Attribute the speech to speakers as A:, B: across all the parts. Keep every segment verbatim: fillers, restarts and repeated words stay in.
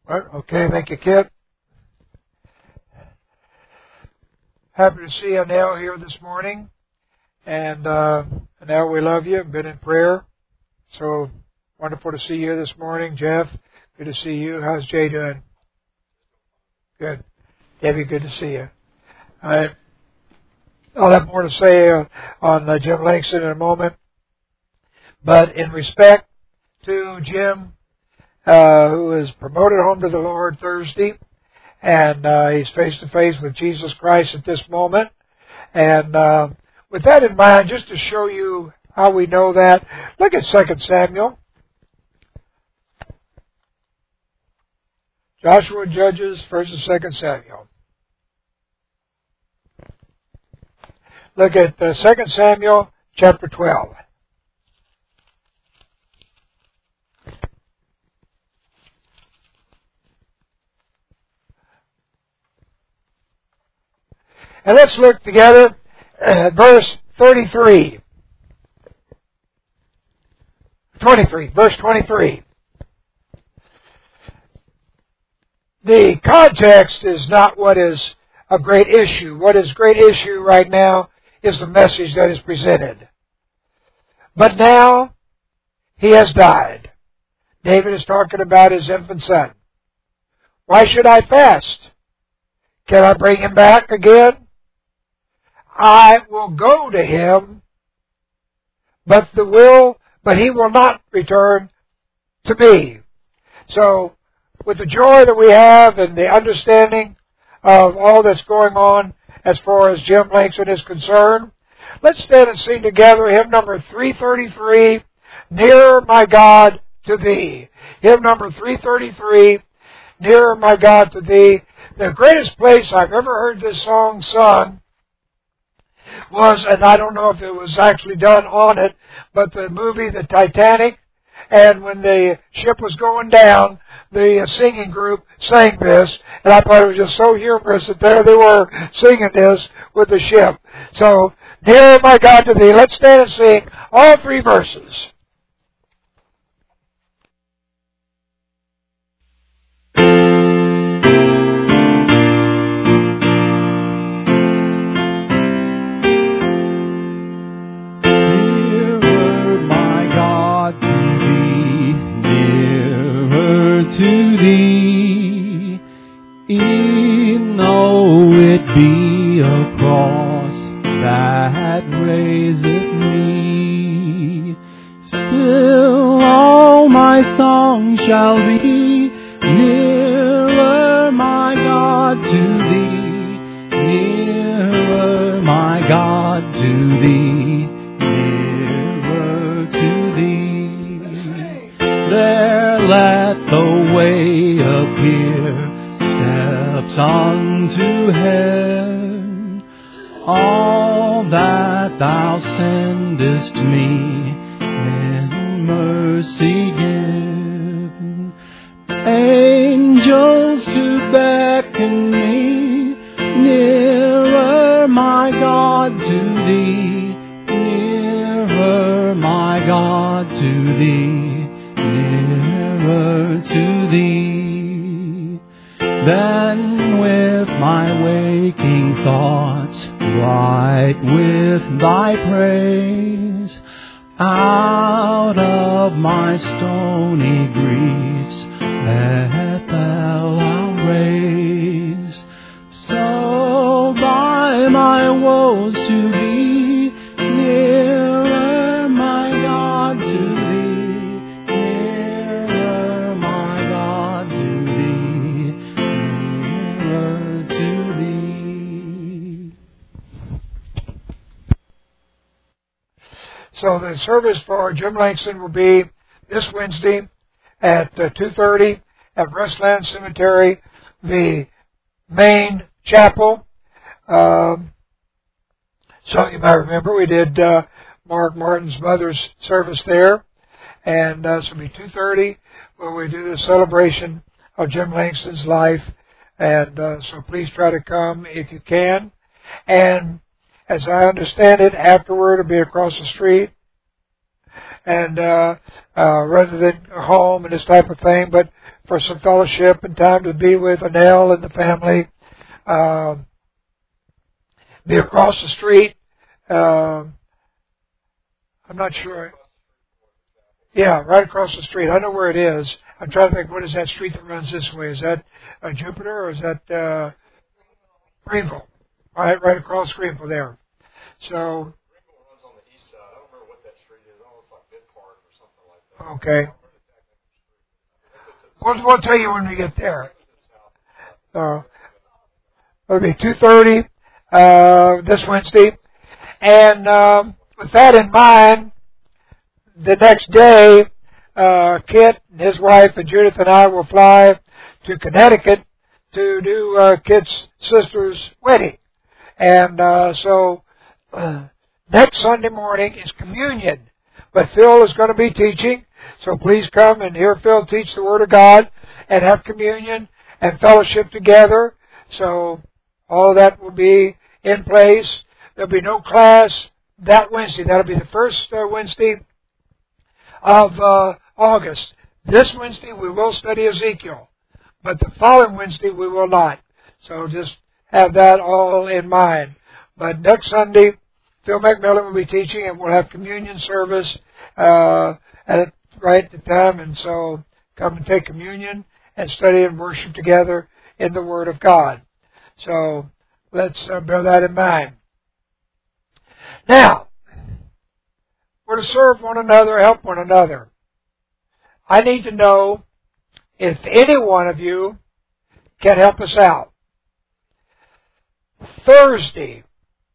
A: Right, okay, thank you, Kit. Happy to see Annelle here this morning. And uh, Annelle, we love you. Been in prayer. So wonderful to see you this morning. Jeff, good to see you. How's Jay doing? Good. Debbie, good to see you. All right. I'll have more to say uh, on uh, Jim Langston in a moment. But in respect to Jim, uh, who is promoted home to the Lord Thursday, and uh, he's face to face with Jesus Christ at this moment. And uh, with that in mind, just to show you how we know that, look at Second Samuel. Joshua and Judges, First and Second Samuel. Look at uh, Second Samuel, chapter twelve. And let's look together at verse thirty-three. twenty-three, verse twenty-three. The context is not what is a great issue. What is great issue right now is the message that is presented. But now he has died. David is talking about his infant son. Why should I fast? Can I bring him back again? I will go to him, but the will, but he will not return to me. So, with the joy that we have and the understanding of all that's going on as far as Jim Langston is concerned, let's stand and sing together hymn number three thirty-three, Nearer My God to Thee. Hymn number three thirty-three, Nearer My God to Thee. The greatest place I've ever heard this song sung was, and I don't know if it was actually done on it, but the movie The Titanic, and when the ship was going down, the singing group sang this, and I thought it was just so humorous that there they were singing this with the ship. So, Nearer My God to Thee, let's stand and sing all three verses.
B: To Thee, e'en though it be a cross that raiseth me, still all my song shall be nearer, my God, to Thee, nearer, my God, to Thee, nearer to Thee. There let the way appear, steps unto heaven. All that Thou sendest me in mercy give. Angels to beckon me nearer, my God, to Thee, nearer, my God, to Thee, nearer to Thee. Then with my waking thoughts, bright with Thy praise, out of my stony griefs, let Thou I'll raise. So by my woes to Thee, nearer, my God, to Thee, nearer, my God, to Thee, nearer to Thee.
A: So the service for Jim Langston will be this Wednesday at uh, two thirty at Restland Cemetery, the main chapel. Um, so you might remember we did uh, Mark Martin's mother's service there. And uh, so it'll be two thirty where we do the celebration of Jim Langston's life. And uh, so please try to come if you can. And as I understand it, afterward it'll be across the street and uh, uh, rather than home and this type of thing, but for some fellowship and time to be with Annelle and the family. Uh, be across the street. Uh, I'm not sure. Yeah, right across the street. I know where it is. I'm trying to think, what is that street that runs this way? Is that uh, Jupiter or is that uh, Greenville? Right, right across Greenville there. So. Okay. We'll, we'll tell you when we get there. Uh, it'll be two thirty uh, this Wednesday. And um, with that in mind, the next day, uh, Kit and his wife and Judith and I will fly to Connecticut to do uh, Kit's sister's wedding. And uh, so uh, next Sunday morning is communion. But Phil is going to be teaching, so please come and hear Phil teach the Word of God and have communion and fellowship together. So all of that will be in place. There'll be no class that Wednesday. That'll be the first uh, Wednesday of uh, August. This Wednesday we will study Ezekiel, but the following Wednesday we will not. So just have that all in mind. But next Sunday, Phil McMillan will be teaching, and we'll have communion service uh, at right at the time. And so come and take communion and study and worship together in the Word of God. So let's uh, bear that in mind. Now, we're to serve one another, help one another. I need to know if any one of you can help us out. Thursday,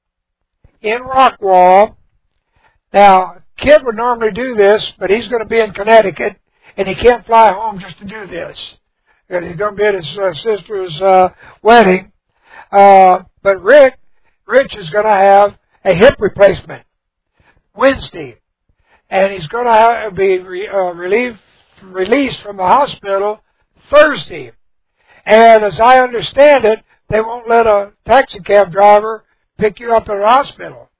A: in Rockwall. Now, Kid would normally do this, but he's going to be in Connecticut, and he can't fly home just to do this. Because he's going to be at his uh, sister's uh, wedding. Uh, but Rick, Rich is going to have a hip replacement Wednesday. And he's going to have, be re, uh, relieved, released from the hospital Thursday. And as I understand it, they won't let a taxi cab driver pick you up at a hospital.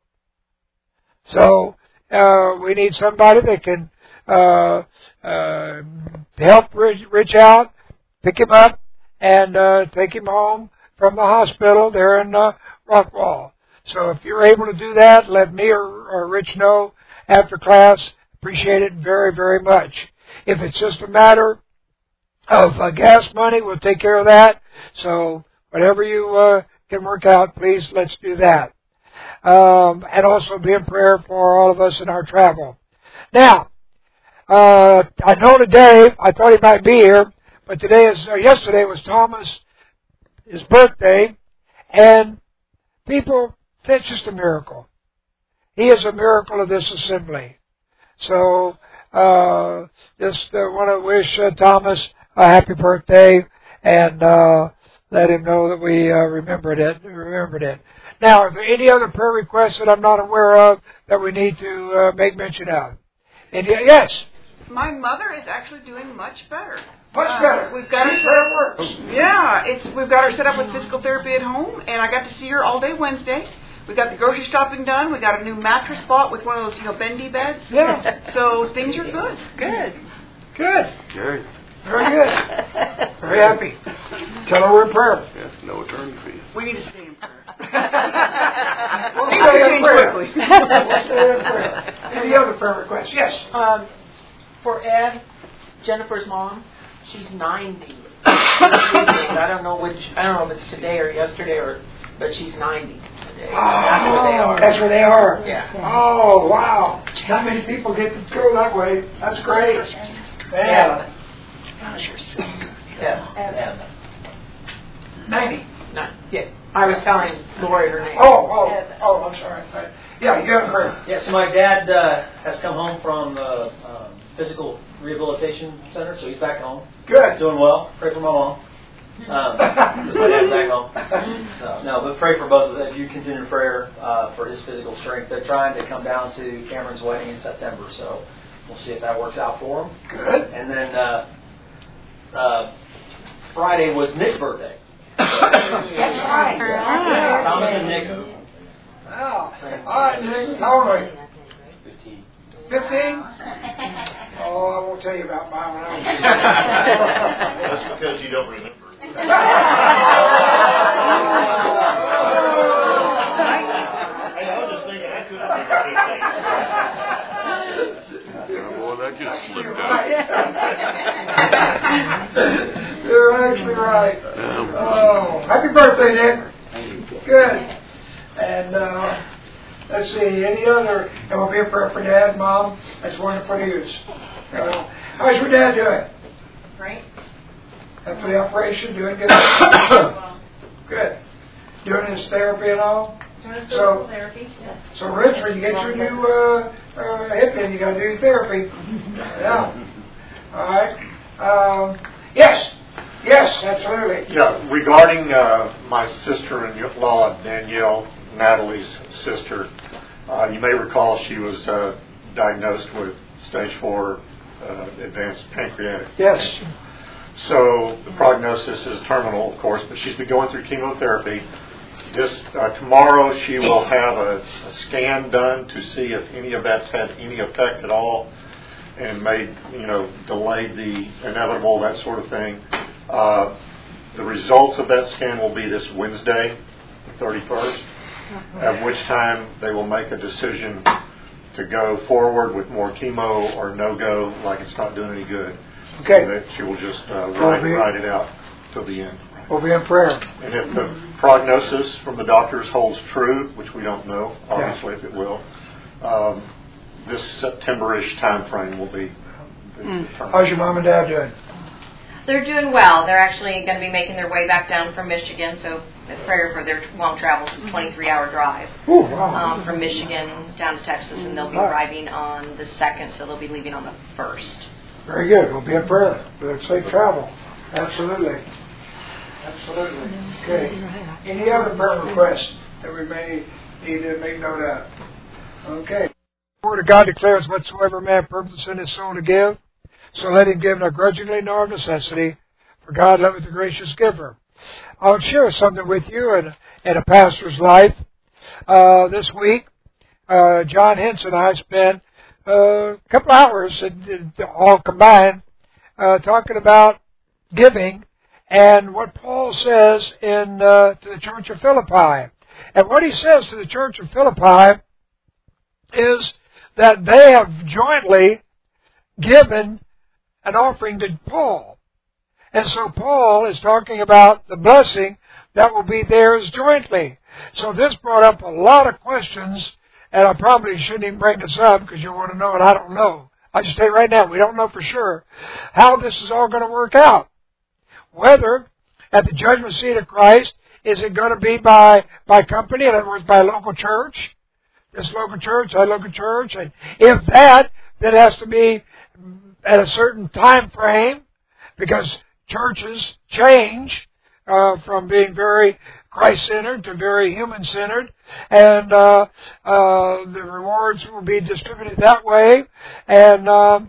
A: So uh, we need somebody that can uh, uh, help Rich, Rich out, pick him up, and uh, take him home from the hospital there in uh, Rockwall. So if you're able to do that, let me or, or Rich know after class. Appreciate it very, very much. If it's just a matter of uh, gas money, we'll take care of that. So whatever you uh, can work out, please, let's do that. Um, and also be in prayer for all of us in our travel. Now, uh, I know today, I thought he might be here, but today is, uh, yesterday was Thomas, his birthday, and people, that's just a miracle. He is a miracle of this assembly. So, uh, just uh, want to wish uh, Thomas a happy birthday, and uh, let him know that we uh, remembered it. Remembered it. Now, are there any other prayer requests that I'm not aware of that we need to uh, make mention of? And, yes.
C: My mother is actually doing much better.
A: Much
C: uh,
A: better.
C: We've got her set up. Yeah, it's we've got her set up with physical therapy at home, and I got to see her all day Wednesday. We got the grocery shopping done. We got a new mattress bought with one of those, you know, bendy beds.
A: Yeah.
C: So things are good. Good.
A: Good.
D: Good.
A: Very good. Very happy. Tell her we're in prayer.
D: Yes, no attorney fees.
C: We need to stay in prayer.
A: We'll stay in prayer. We'll stay in prayer. Any other prayer requests? Yes.
E: Um, for Ed, Jennifer's mom, she's ninety. I don't know which. I don't know if it's today or yesterday, or but she's ninety today.
A: Oh,
E: that's where they are.
A: That's where they are.
E: Yeah.
A: Oh, wow. Not many people get to go that way. That's great. Yeah.
E: That was your sister. Yeah.
A: Yeah. ninety.
E: No. Yeah. I was telling Lori her name.
A: Oh, oh, oh, I'm sorry. Yeah, you haven't heard.
F: Yeah, so my dad uh, has come home from the uh, physical rehabilitation center, so he's back home.
A: Good.
F: Doing well. Pray for my mom. Um, because my dad's back home. So, no, but pray for both of them. If you continue prayer uh, for his physical strength. They're trying to come down to Cameron's wedding in September, so we'll see if that works out for them.
A: Good.
F: And then uh, uh, Friday was Nick's birthday.
E: That's right.
F: Thomas and Nick.
A: Wow. All right, Nick. How old are you?
F: fifteen.
A: Fifteen? Oh, I won't tell you about mine when I was
D: That's because you don't remember. Hey, I was just thinking I couldn't remember fifteen.
G: Boy, that just slipped out.
A: You're actually right. Oh, happy birthday, Nick. Good. And uh, let's see, any other, and we'll be a prayer for Dad, Mom. That's wonderful news. Uh, how's your dad doing?
E: Great.
A: After the operation, doing good? Good. Doing his therapy and all?
E: Doing
A: So-
E: therapy. Yeah.
A: So, Rich, when you get your new uh, uh, hip in, you got to do therapy. Yeah. All right. Um, yes. Yes, absolutely.
H: Yeah, regarding uh, my sister-in-law, Danielle, Natalie's sister, uh, you may recall she was uh, diagnosed with stage four uh, advanced pancreatic.
A: Yes.
H: So the prognosis is terminal, of course, but she's been going through chemotherapy. This uh, tomorrow she will have a, a scan done to see if any of that's had any effect at all, and may you know delay the inevitable, that sort of thing. Uh, the results of that scan will be this Wednesday, the thirty-first, at which time they will make a decision to go forward with more chemo or no go, like it's not doing any good.
A: Okay.
H: So that she will just uh, ride, ride it out till the end.
A: We'll be in prayer.
H: And if the prognosis from the doctors holds true, which we don't know, obviously, if it will, um, this September-ish time frame will be
A: Mm. How's your mom and dad doing?
I: They're doing well. They're actually going to be making their way back down from Michigan, so prayer for their long travel. It's a twenty-three hour drive
A: Ooh, wow.
I: um, from Michigan down to Texas, and they'll be arriving on the second, so they'll be leaving on the first.
A: Very good. We'll be in prayer for safe travel. Absolutely. Absolutely. Okay. Any other prayer requests that we may need to make note of? Okay. The Word of God declares, whatsoever man purposes in his soul to give, so let him give not grudgingly nor of necessity, for God loveth the gracious giver. I'll share something with you in, in a pastor's life. Uh, this week, uh, John Hintz and I spent uh, a couple hours, all combined, uh, talking about giving and what Paul says in uh, to the church of Philippi. And what he says to the church of Philippi is that they have jointly given an offering to Paul. And so Paul is talking about the blessing that will be theirs jointly. So this brought up a lot of questions, and I probably shouldn't even bring this up because you want to know, and I don't know. I'll just say right now, we don't know for sure how this is all going to work out. Whether at the judgment seat of Christ, is it going to be by, by company, in other words, by a local church? This local church, that local church, and if that, then it has to be at a certain time frame, because churches change uh, from being very Christ-centered to very human-centered, and uh, uh, the rewards will be distributed that way. And uh,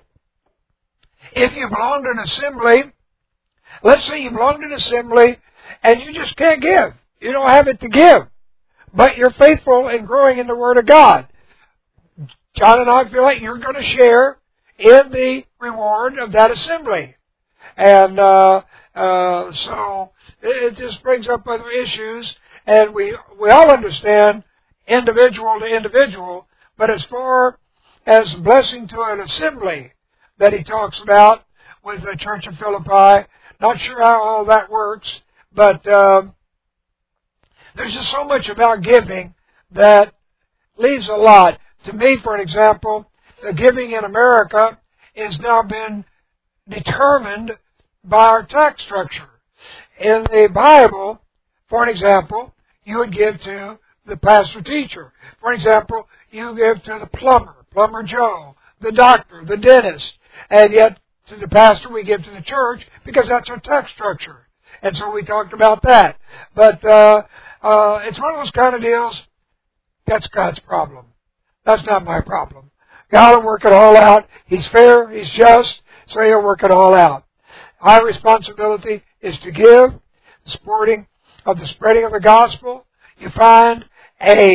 A: if you belong to an assembly, let's say you belong to an assembly, and you just can't give. You don't have it to give. But you're faithful in growing in the Word of God. John and I feel like you're going to share in the reward of that assembly. And uh, uh, so it just brings up other issues. And we, we all understand individual to individual. But as far as blessing to an assembly that he talks about with the Church of Philippi, not sure how all that works. But uh, there's just so much about giving that leaves a lot. To me, for an example, the giving in America has now been determined by our tax structure. In the Bible, for an example, you would give to the pastor teacher. For example, you give to the plumber, plumber Joe, the doctor, the dentist, and yet to the pastor we give to the church because that's our tax structure. And so we talked about that. But uh, uh, it's one of those kind of deals, that's God's problem. That's not my problem. God will work it all out. He's fair, He's just, so He'll work it all out. Our responsibility is to give, the supporting of the spreading of the gospel. You find a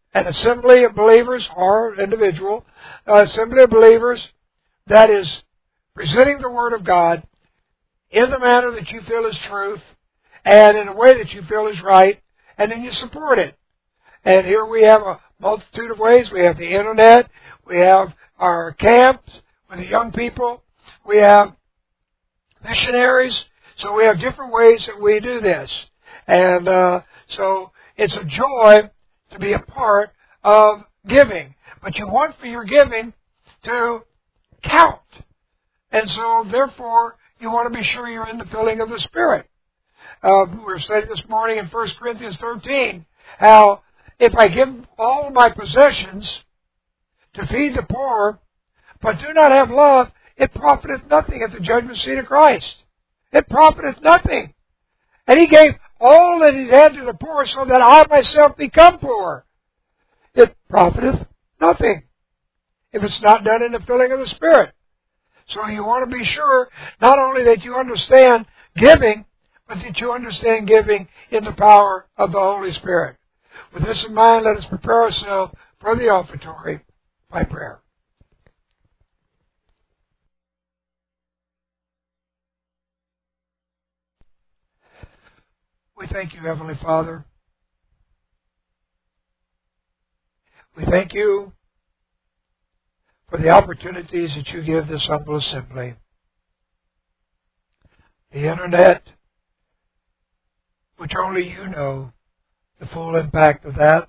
A: an assembly of believers or individual, uh, assembly of believers that is presenting the Word of God in the manner that you feel is truth and in a way that you feel is right, and then you support it. And here we have a multitude of ways. We have the internet. We have our camps with the young people. We have missionaries. So we have different ways that we do this. And uh, so it's a joy to be a part of giving. But you want for your giving to count. And so, therefore, you want to be sure you're in the filling of the Spirit. Uh, we were studying this morning in First Corinthians thirteen how if I give all of my possessions to feed the poor, but do not have love, it profiteth nothing at the judgment seat of Christ. It profiteth nothing. And He gave all that He had to the poor so that I myself become poor. It profiteth nothing if it's not done in the filling of the Spirit. So you want to be sure not only that you understand giving, but that you understand giving in the power of the Holy Spirit. With this in mind, let us prepare ourselves for the offertory by prayer. We thank you, Heavenly Father. We thank you for the opportunities that you give this humble assembly. The internet, which only you know the full impact of that.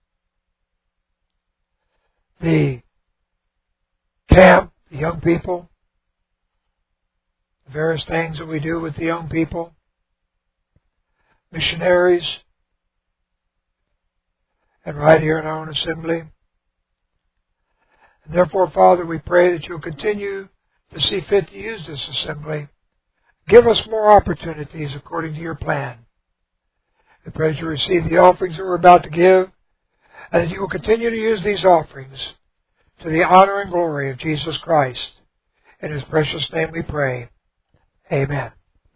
A: The camp, the young people, the various things that we do with the young people, missionaries, and right here in our own assembly. And therefore, Father, we pray that you'll continue to see fit to use this assembly. Give us more opportunities according to your plan. We pray that you receive the offerings that we're about to give, and that you will continue to use these offerings to the honor and glory of Jesus Christ. In His precious name we pray. Amen.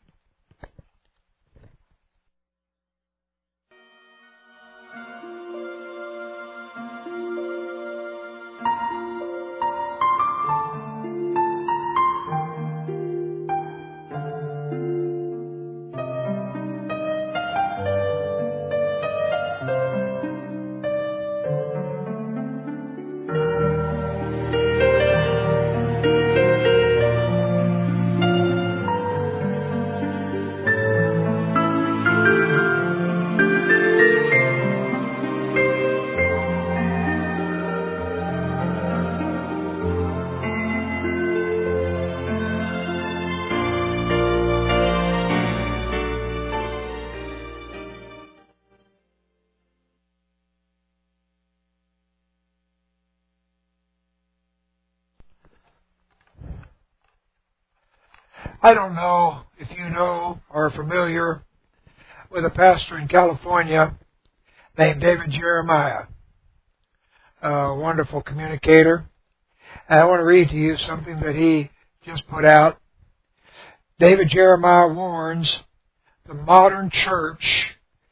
A: I don't know if you know or are familiar with a pastor in California named David Jeremiah, a wonderful communicator. And I want to read to you something that he just put out. David Jeremiah warns the modern church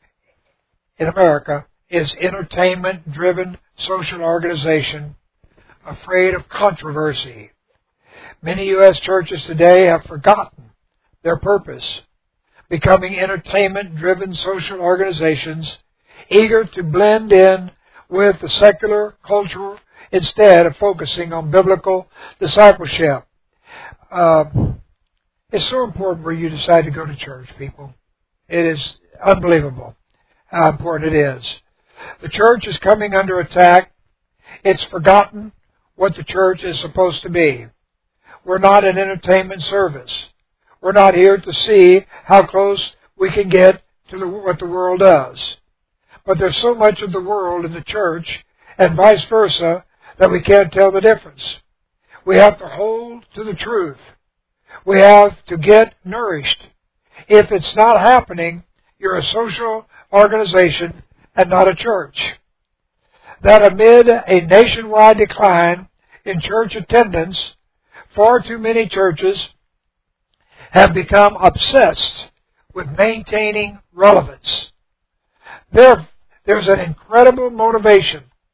A: in America is entertainment-driven social organization afraid of controversy. Many U S churches today have forgotten their purpose, becoming entertainment-driven social organizations, eager to blend in with the secular culture instead of focusing on biblical discipleship. Uh, it's so important where you decide to go to church, people. It is unbelievable how important it is. The church is coming under attack. It's forgotten what the church is supposed to be. We're not an entertainment service. We're not here to see how close we can get to the, what the world does. But there's so much of the world in the church, and vice versa, that we can't tell the difference. We have to hold to the truth. We have to get nourished. If it's not happening, you're a social organization and not a church. That amid a nationwide decline in church attendance, far too many churches have become obsessed with maintaining relevance. There, there's an incredible motivation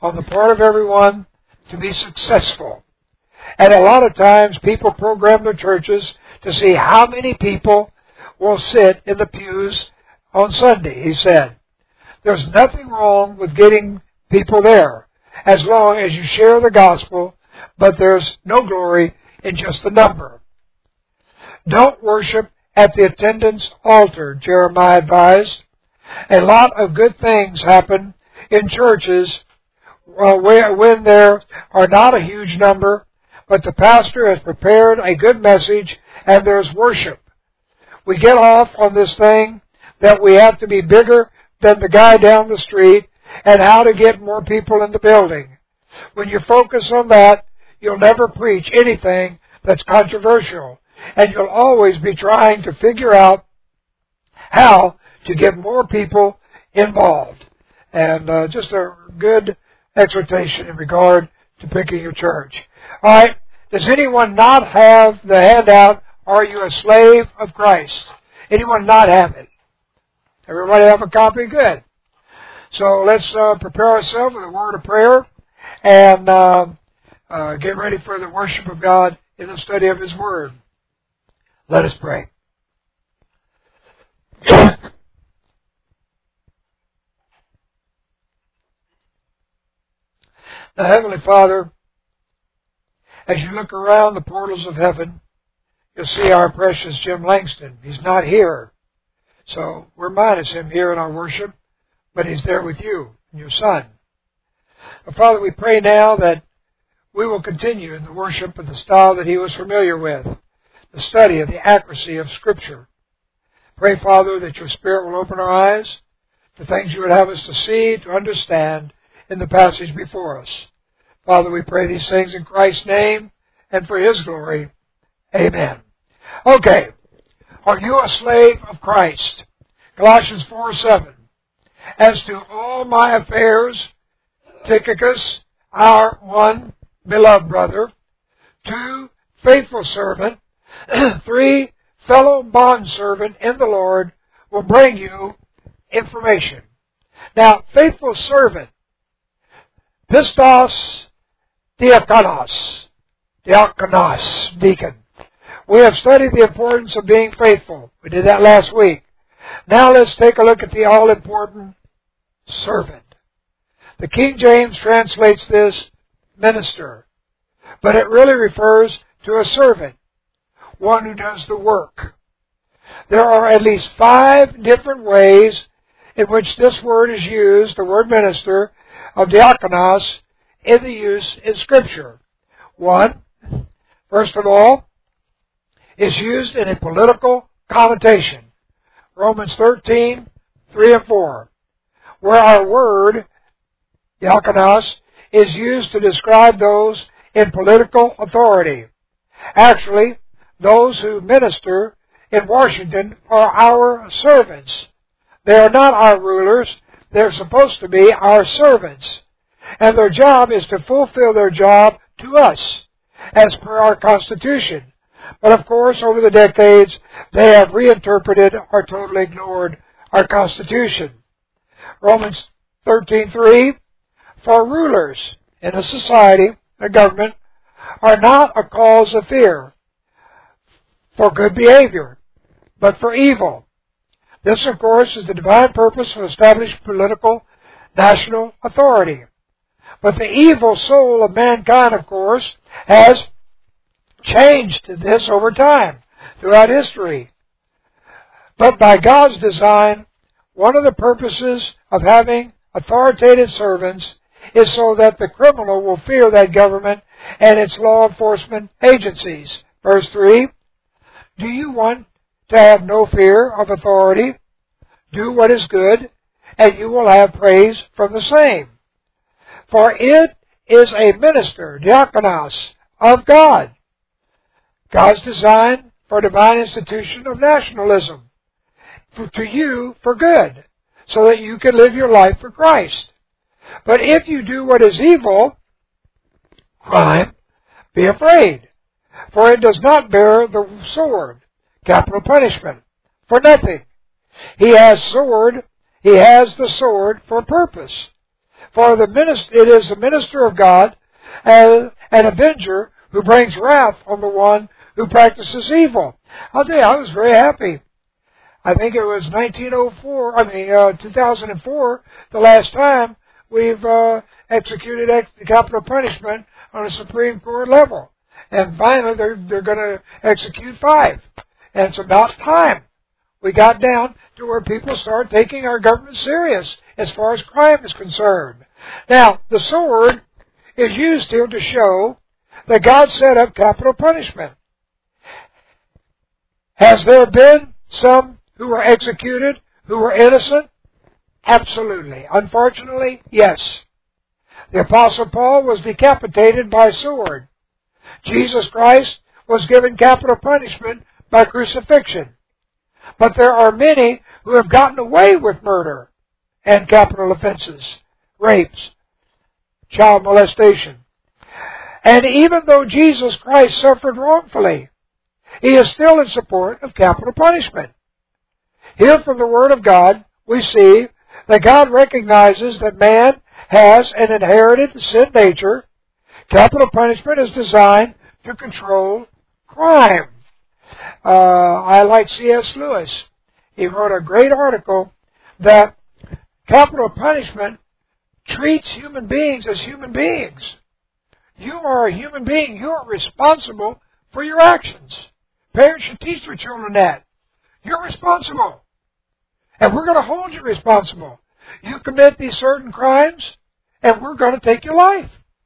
A: on the part of everyone to be successful. And a lot of times people program their churches to see how many people will sit in the pews on Sunday, he said. There's nothing wrong with getting people there as long as you share the gospel, but there's no glory in just the number. Don't worship at the attendance altar, Jeremiah advised. A lot of good things happen in churches uh, when there are not a huge number, but the pastor has prepared a good message and there's worship. We get off on this thing that we have to be bigger than the guy down the street and how to get more people in the building. When you focus on that, you'll never preach anything that's controversial, and you'll always be trying to figure out how to get more people involved. And uh, just a good exhortation in regard to picking your church. All right, does anyone not have the handout, Are You a Slave of Christ? Anyone not have it? Everybody have a copy? Good. So let's uh, prepare ourselves with a word of prayer and uh, uh, get ready for the worship of God in the study of His Word. Let us pray. Now, Heavenly Father, as you look around the portals of heaven, you'll see our precious Jim Langston. He's not here, so we're minus him here in our worship, but he's there with you and your Son. But Father, we pray now that we will continue in the worship of the style that he was familiar with, the study of the accuracy of Scripture. Pray, Father, that your Spirit will open our eyes to things you would have us to see, to understand in the passage before us. Father, we pray these things in Christ's name and for His glory. Amen. Okay. Are you a slave of Christ? Colossians four seven. As to all my affairs, Tychicus, our one beloved brother, two, faithful servant, three, fellow bondservant in the Lord, will bring you information. Now, faithful servant, pistos diakonos, diakonos, deacon. We have studied the importance of being faithful. We did that last week. Now let's take a look at the all-important servant. The King James translates this minister, but it really refers to a servant, one who does the work. There are at least five different ways in which this word is used, the word minister, of diakonos, in the use in Scripture. One, first of all, is used in a political connotation. Romans thirteen, three and four, where our word, diakonos, is used to describe those in political authority. Actually, those who minister in Washington are our servants. They are not our rulers. They're supposed to be our servants. And their job is to fulfill their job to us, as per our Constitution. But of course, over the decades, they have reinterpreted or totally ignored our Constitution. Romans thirteen three, for rulers in a society, a government, are not a cause of fear for good behavior, but for evil. This, of course, is the divine purpose of established political national authority. But the evil soul of mankind, of course, has changed this over time, throughout history. But by God's design, one of the purposes of having authoritative servants is so that the criminal will fear that government and its law enforcement agencies. Verse three, do you want to have no fear of authority? Do what is good, and you will have praise from the same. For it is a minister, diakonos, of God. God's design for a divine institution of nationalism. For, to you for good, so that you can live your life for Christ. But if you do what is evil, crime, be afraid. For it does not bear the sword, capital punishment, for nothing. He has sword, he has the sword for purpose, For the minister, it is the minister of God, and an avenger who brings wrath on the one who practices evil. I'll tell you, I was very happy. I think it was nineteen oh four, I mean, uh, two thousand four, the last time we've uh, executed ex- capital punishment on a Supreme Court level. And finally, they're, they're going to execute five. And it's about time we got down to where people start taking our government serious as far as crime is concerned. Now, the sword is used here to show that God set up capital punishment. Has there been some who were executed who were innocent? Absolutely. Unfortunately, yes. The Apostle Paul was decapitated by sword. Jesus Christ was given capital punishment by crucifixion. But there are many who have gotten away with murder and capital offenses, rapes, child molestation. And even though Jesus Christ suffered wrongfully, he is still in support of capital punishment. Here from the Word of God, we see that God recognizes that man has an inherited sin nature. Capital punishment is designed to control crime. Uh, I like C S Lewis. He wrote a great article that capital punishment treats human beings as human beings. You are a human being. You are responsible for your actions. Parents should teach their children that. You're responsible. And we're going to hold you responsible. You commit these certain crimes, and we're going to take your life.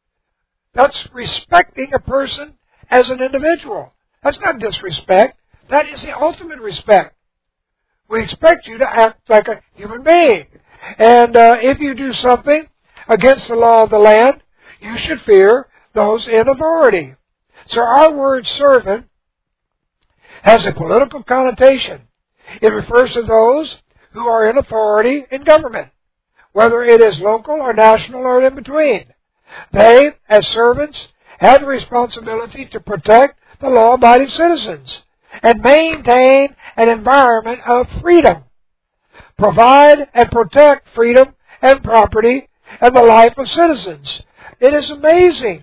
A: That's respecting a person as an individual. That's not disrespect. That is the ultimate respect. We expect you to act like a human being. And uh, if you do something against the law of the land, you should fear those in authority. So our word servant has a political connotation. It refers to those who are in authority in government, whether it is local or national or in between. They, as servants, have the responsibility to protect the law-abiding citizens and maintain an environment of freedom. Provide and protect freedom and property and the life of citizens. It is amazing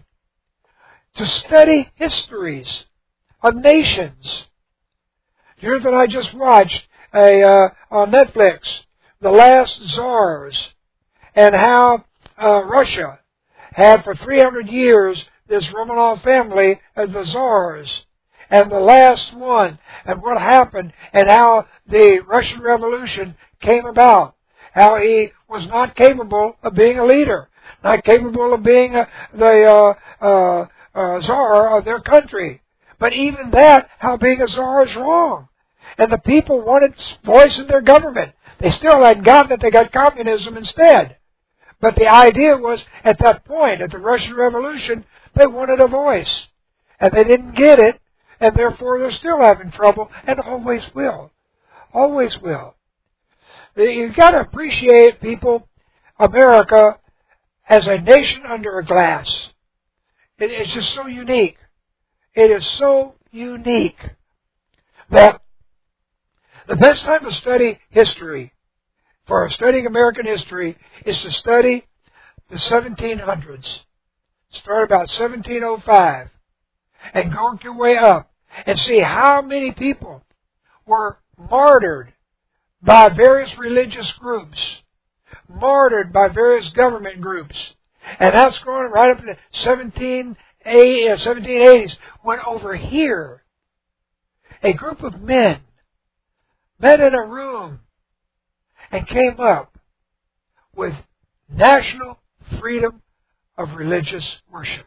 A: to study histories of nations. Here that I just watched a, uh, on Netflix, The Last Tsars, and how uh, Russia had for three hundred years this Romanov family as the Tsars. And the last one, and what happened, and how the Russian Revolution came about. How he was not capable of being a leader, not capable of being a, the uh, uh, uh, Tsar of their country. But even that, how being a Tsar is wrong. And the people wanted voice in their government. They still hadn't gotten it. They got communism instead. But the idea was, at that point, at the Russian Revolution, they wanted a voice. And they didn't get it. And therefore, they're still having trouble. And always will. Always will. You've got to appreciate, people, America as a nation under a glass. It, it's just so unique. It is so unique that the best time to study history, for studying American history, is to study the seventeen hundreds. Start about seventeen oh five and go your way up and see how many people were martyred by various religious groups, martyred by various government groups. And that's going right up to the seventeen eighties, when over here, a group of men met in a room and came up with national freedom of religious worship.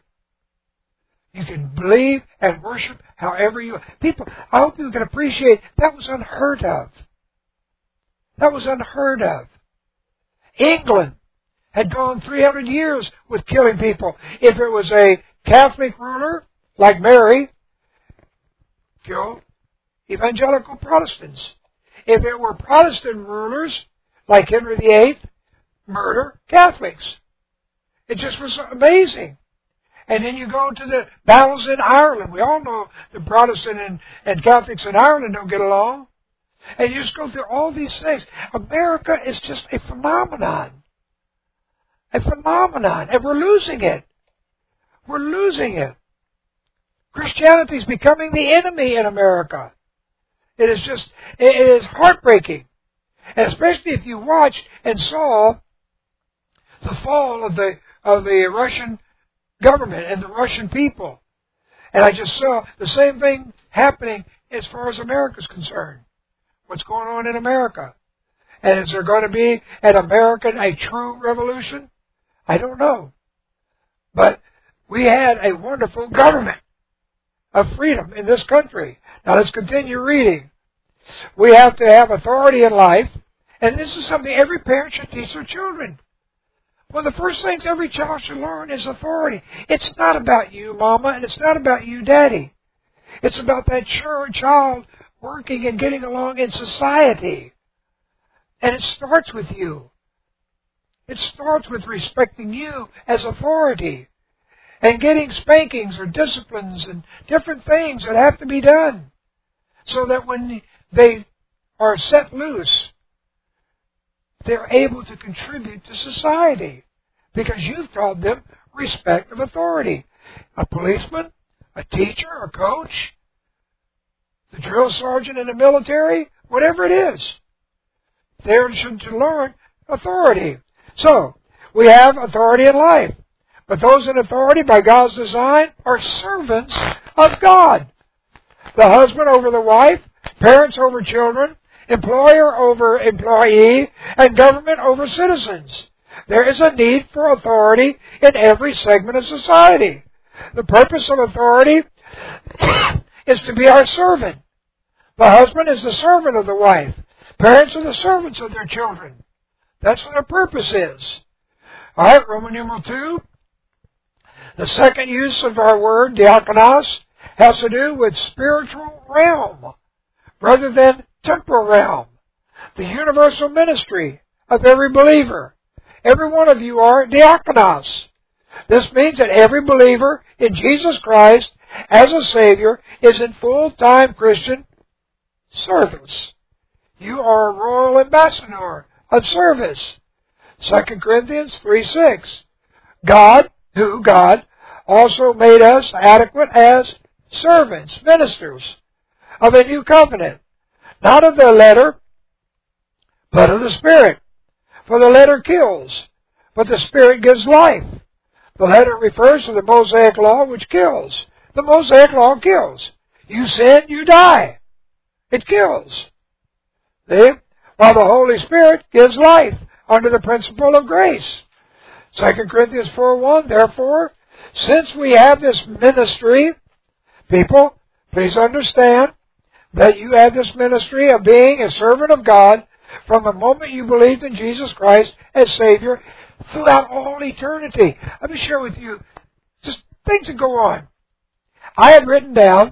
A: You can believe and worship however you... People, I hope you can appreciate that was unheard of. That was unheard of. England had gone three hundred years with killing people. If it was a Catholic ruler, like Mary, kill evangelical Protestants. If it were Protestant rulers, like Henry the Eighth, murder Catholics. It just was amazing. And then you go to the battles in Ireland. We all know the Protestant and, and Catholics in Ireland don't get along. And you just go through all these things. America is just a phenomenon. a phenomenon, and we're losing it. We're losing it. Christianity is becoming the enemy in America. It is just, it is heartbreaking. And especially if you watched and saw the fall of the of the Russian government and the Russian people. And I just saw the same thing happening as far as America is concerned. What's going on in America? And is there going to be an American, a true revolution? I don't know. But we had a wonderful government of freedom in this country. Now let's continue reading. We have to have authority in life, and this is something every parent should teach their children. One of the first things every child should learn is authority. It's not about you, Mama, and it's not about you, Daddy. It's about that child working and getting along in society. And it starts with you. It starts with respecting you as authority and getting spankings or disciplines and different things that have to be done so that when they are set loose, they're able to contribute to society because you've taught them respect of authority. A policeman, a teacher, a coach, the drill sergeant in the military, whatever it is, they're to learn authority. So, we have authority in life. But those in authority by God's design are servants of God. The husband over the wife, parents over children, employer over employee, and government over citizens. There is a need for authority in every segment of society. The purpose of authority is to be our servant. The husband is the servant of the wife. Parents are the servants of their children. That's what their purpose is. All right, Roman numeral two. The second use of our word, diakonos, has to do with spiritual realm rather than temporal realm. The universal ministry of every believer. Every one of you are diakonos. This means that every believer in Jesus Christ as a Savior is in full-time Christian service. You are a royal ambassador of service. Second Corinthians three six. God, who, God, also made us adequate as servants, ministers of a new covenant, not of the letter, but of the Spirit. For the letter kills, but the Spirit gives life. The letter refers to the Mosaic law, which kills. The Mosaic law kills. You sin, you die. It kills. See? While the Holy Spirit gives life under the principle of grace. Second Corinthians four one, therefore, since we have this ministry, people, please understand that you have this ministry of being a servant of God from the moment you believed in Jesus Christ as Savior throughout all eternity. Let me share with you just things that go on. I have written down,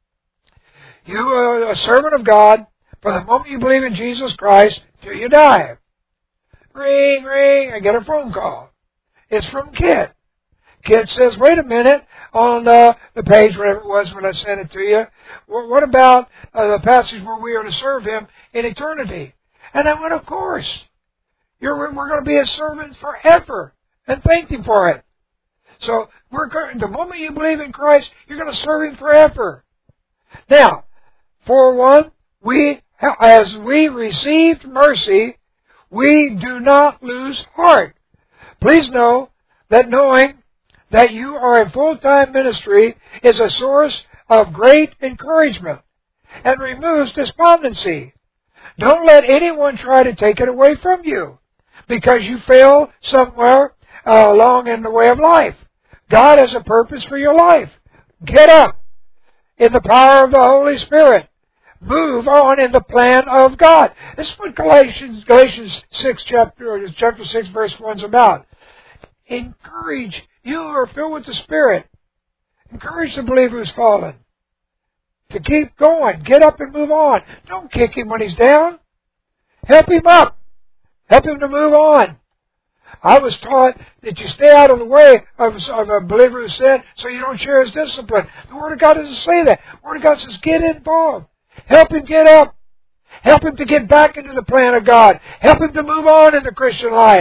A: you are a servant of God from the moment you believe in Jesus Christ till you die. Ring, ring, I get a phone call. It's from Kit. Kit says, wait a minute, on uh, the page, whatever it was when I sent it to you, well, what about uh, the passage where we are to serve Him in eternity? And I went, of course. You're, we're going to be His servants forever. And thank Him for it. So, we're the moment you believe in Christ, you're going to serve Him forever. Now, for one, we, as we received mercy, we do not lose heart. Please know that knowing that you are in full-time ministry is a source of great encouragement and removes despondency. Don't let anyone try to take it away from you because you fail somewhere uh, along in the way of life. God has a purpose for your life. Get up in the power of the Holy Spirit. Move on in the plan of God. This is what Galatians, Galatians six chapter, chapter six verse one is about. Encourage. You are filled with the Spirit. Encourage the believer who's fallen to keep going. Get up and move on. Don't kick him when he's down. Help him up. Help him to move on. I was taught that you stay out of the way of, of a believer who sinned so you don't share his discipline. The Word of God doesn't say that. The Word of God says get involved. Help him get up. Help him to get back into the plan of God. Help him to move on in the Christian life.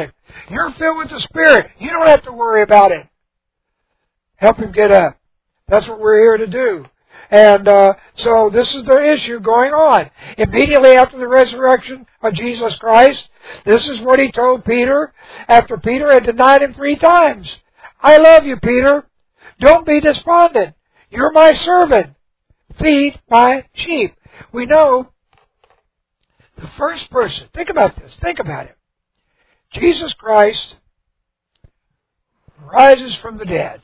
A: You're filled with the Spirit. You don't have to worry about it. Help him get up. That's what we're here to do. And uh, so this is the issue going on. Immediately after the resurrection of Jesus Christ, this is what he told Peter after Peter had denied him three times. I love you, Peter. Don't be despondent. You're my servant. Feed my sheep. We know the first person. Think about this. Think about it. Jesus Christ rises from the dead.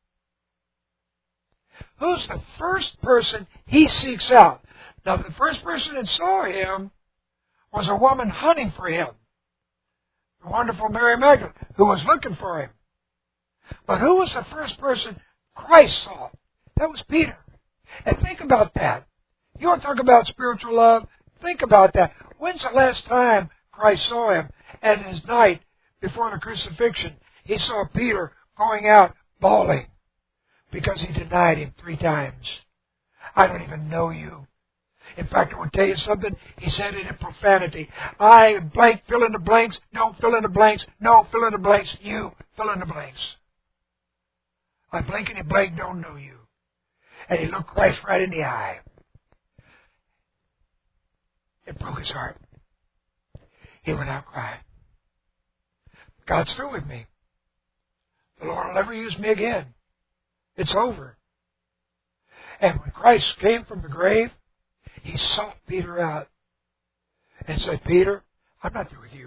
A: Who's the first person he seeks out? Now, the first person that saw him was a woman hunting for him. The wonderful Mary Magdalene, who was looking for him. But who was the first person Christ saw? That was Peter. And think about that. You want to talk about spiritual love? Think about that. When's the last time Christ saw him? At his night before the crucifixion, he saw Peter going out bawling because he denied him three times. I don't even know you. In fact, I want to tell you something. He said it in profanity. I blank, fill in the blanks. Don't fill in the blanks. No, fill in the blanks. You fill in the blanks. I blankety blank don't know you. And he looked Christ right in the eye. It broke his heart. He went out crying. God's through with me. The Lord will never use me again. It's over. And when Christ came from the grave, he sought Peter out and said, Peter, I'm not through with you.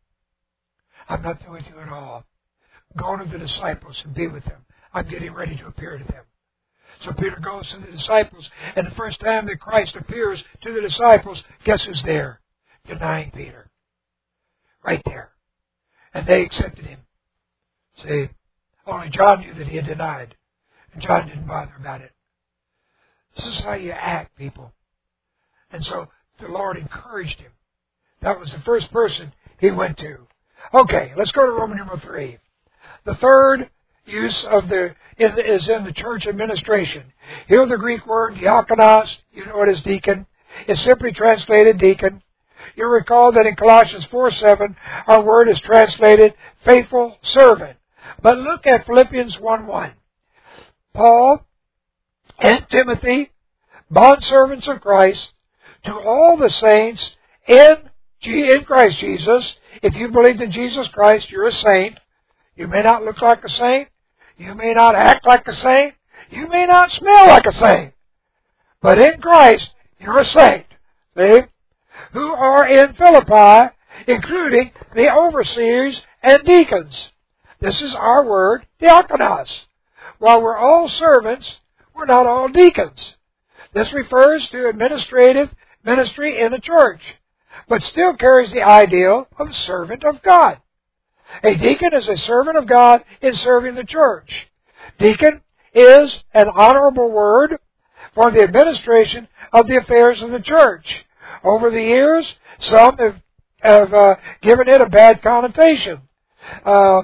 A: I'm not through with you at all. Go to the disciples and be with them. I'm getting ready to appear to them. So Peter goes to the disciples, and the first time that Christ appears to the disciples, guess who's there? Denying Peter. Right there. And they accepted him. See, only John knew that he had denied. And John didn't bother about it. This is how you act, people. And so the Lord encouraged him. That was the first person he went to. Okay, let's go to Roman numeral three. The third use of the is in the church administration. Here the Greek word diakonos, you know it as deacon, is simply translated deacon. You'll recall that in Colossians four seven, our word is translated faithful servant. But look at Philippians one one. Paul and Timothy, bondservants of Christ, to all the saints in, in Christ Jesus. If you believed in Jesus Christ, you're a saint. You may not look like a saint. You may not act like a saint. You may not smell like a saint. But in Christ, you're a saint. See? Who are in Philippi, including the overseers and deacons. This is our word, diakonos. While we're all servants, we're not all deacons. This refers to administrative ministry in a church, but still carries the ideal of servant of God. A deacon is a servant of God in serving the church. Deacon is an honorable word for the administration of the affairs of the church. Over the years, some have, have uh, given it a bad connotation. Uh,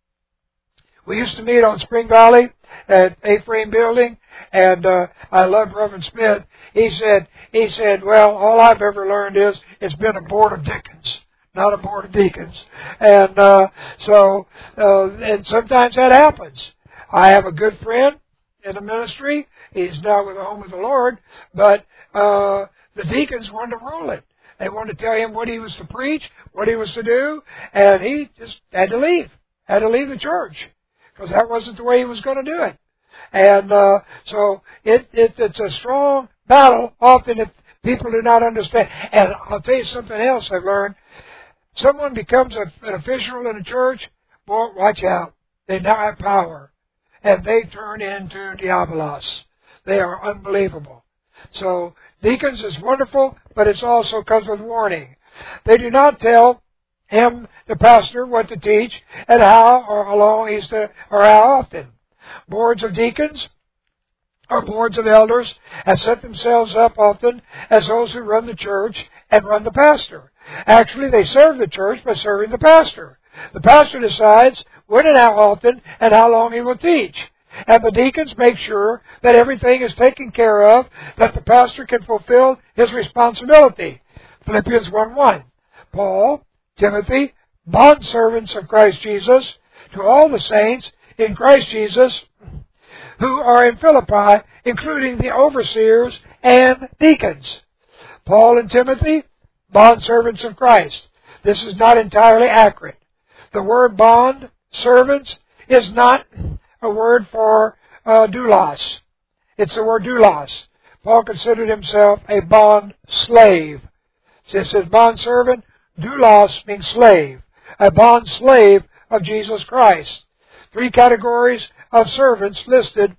A: we used to meet on Spring Valley at A-Frame Building, and uh, I love Reverend Smith. He said, he said, well, all I've ever learned is it's been a board of deacons, not a board of deacons. And uh, so, uh, and sometimes that happens. I have a good friend in the ministry. He's now with the Home of the Lord, but uh, the deacons wanted to rule it. They wanted to tell him what he was to preach, what he was to do, and he just had to leave, had to leave the church, because that wasn't the way he was going to do it. And uh, so it, it, it's a strong battle, often if people do not understand. And I'll tell you something else I've learned. Someone becomes a, an official in a church, boy, watch out. They now have power. And they turn into diabolos. They are unbelievable. So deacons is wonderful, but it also comes with warning. They do not tell him, the pastor, what to teach and how or how long he's to, or how often. Boards of deacons or boards of elders have set themselves up often as those who run the church and run the pastor. Actually, they serve the church by serving the pastor. The pastor decides when and how often and how long he will teach. And the deacons make sure that everything is taken care of, that the pastor can fulfill his responsibility. Philippians one one. Paul, Timothy, bondservants of Christ Jesus, to all the saints in Christ Jesus who are in Philippi, including the overseers and deacons. Paul and Timothy, bondservants of Christ. This is not entirely accurate. The word bond, servants, is not a word for uh, doulos. It's the word doulos. Paul considered himself a bond slave. So it says bond servant, doulos means slave. A bond slave of Jesus Christ. Three categories of servants listed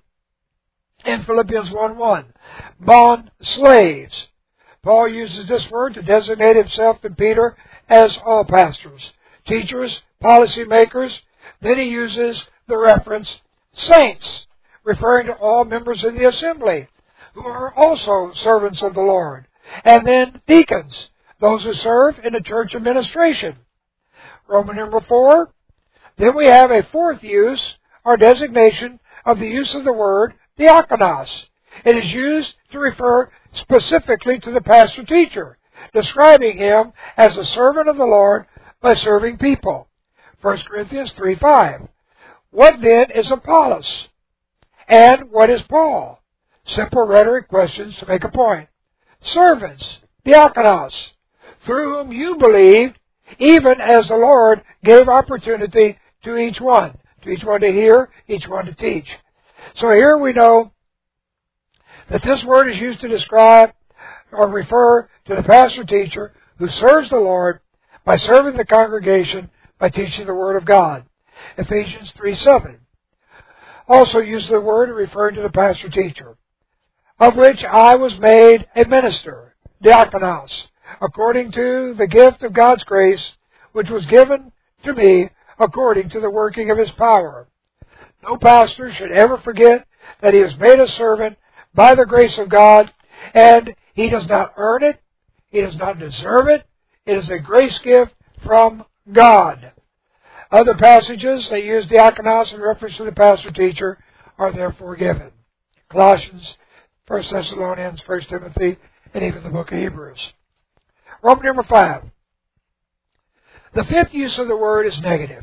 A: in Philippians one one. Bond slaves. Paul uses this word to designate himself and Peter as all pastors, teachers, policy makers. Then he uses the reference saints, referring to all members in the assembly, who are also servants of the Lord. And then deacons, those who serve in the church administration. Roman number four. Then we have a fourth use, or designation, of the use of the word diakonos. It is used to refer specifically to the pastor-teacher, describing him as a servant of the Lord by serving people. First Corinthians three five. What then is Apollos? And what is Paul? Simple rhetoric questions to make a point. Servants, diakonos, through whom you believed, even as the Lord gave opportunity to each one, to each one to hear, each one to teach. So here we know that this word is used to describe or refer to the pastor-teacher who serves the Lord by serving the congregation by teaching the Word of God. Ephesians three seven. Also uses the word referring to the pastor-teacher, of which I was made a minister, diakonos, according to the gift of God's grace, which was given to me according to the working of His power. No pastor should ever forget that he is made a servant by the grace of God, and he does not earn it, he does not deserve it. It is a grace gift from God. Other passages that use diakonos in reference to the pastor-teacher are therefore given. Colossians, First Thessalonians, First Timothy, and even the book of Hebrews. Roman number five. The fifth use of the word is negative.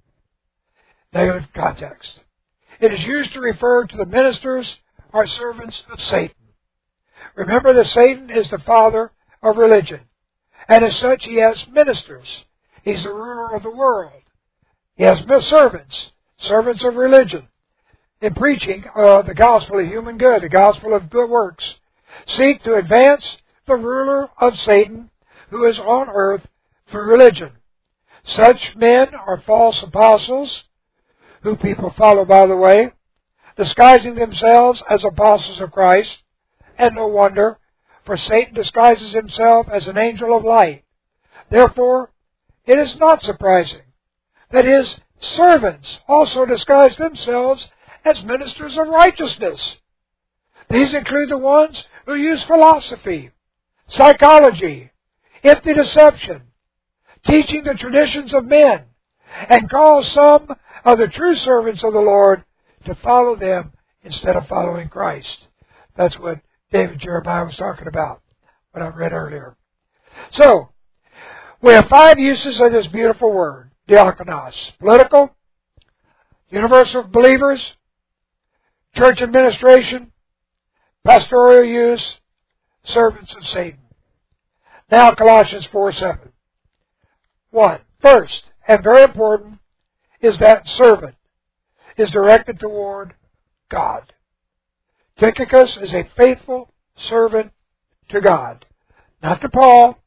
A: Negative context. It is used to refer to the ministers or servants of Satan. Remember that Satan is the father of religion, and as such he has ministers. He's the ruler of the world. He has servants, servants of religion, in preaching uh, the gospel of human good, the gospel of good works. Seek to advance the ruler of Satan, who is on earth, through religion. Such men are false apostles, who people follow, by the way, disguising themselves as apostles of Christ, and no wonder, for Satan disguises himself as an angel of light. Therefore, it is not surprising that his servants also disguise themselves as ministers of righteousness. These include the ones who use philosophy, psychology, empty deception, teaching the traditions of men, and cause some of the true servants of the Lord to follow them instead of following Christ. That's what David Jeremiah was talking about, what I read earlier. So, we have five uses of this beautiful word, diakonos. Political, universal believers, church administration, pastoral use, servants of Satan. Now Colossians four seven. One, first, and very important, is that servant is directed toward God. Tychicus is a faithful servant to God. Not to Paul.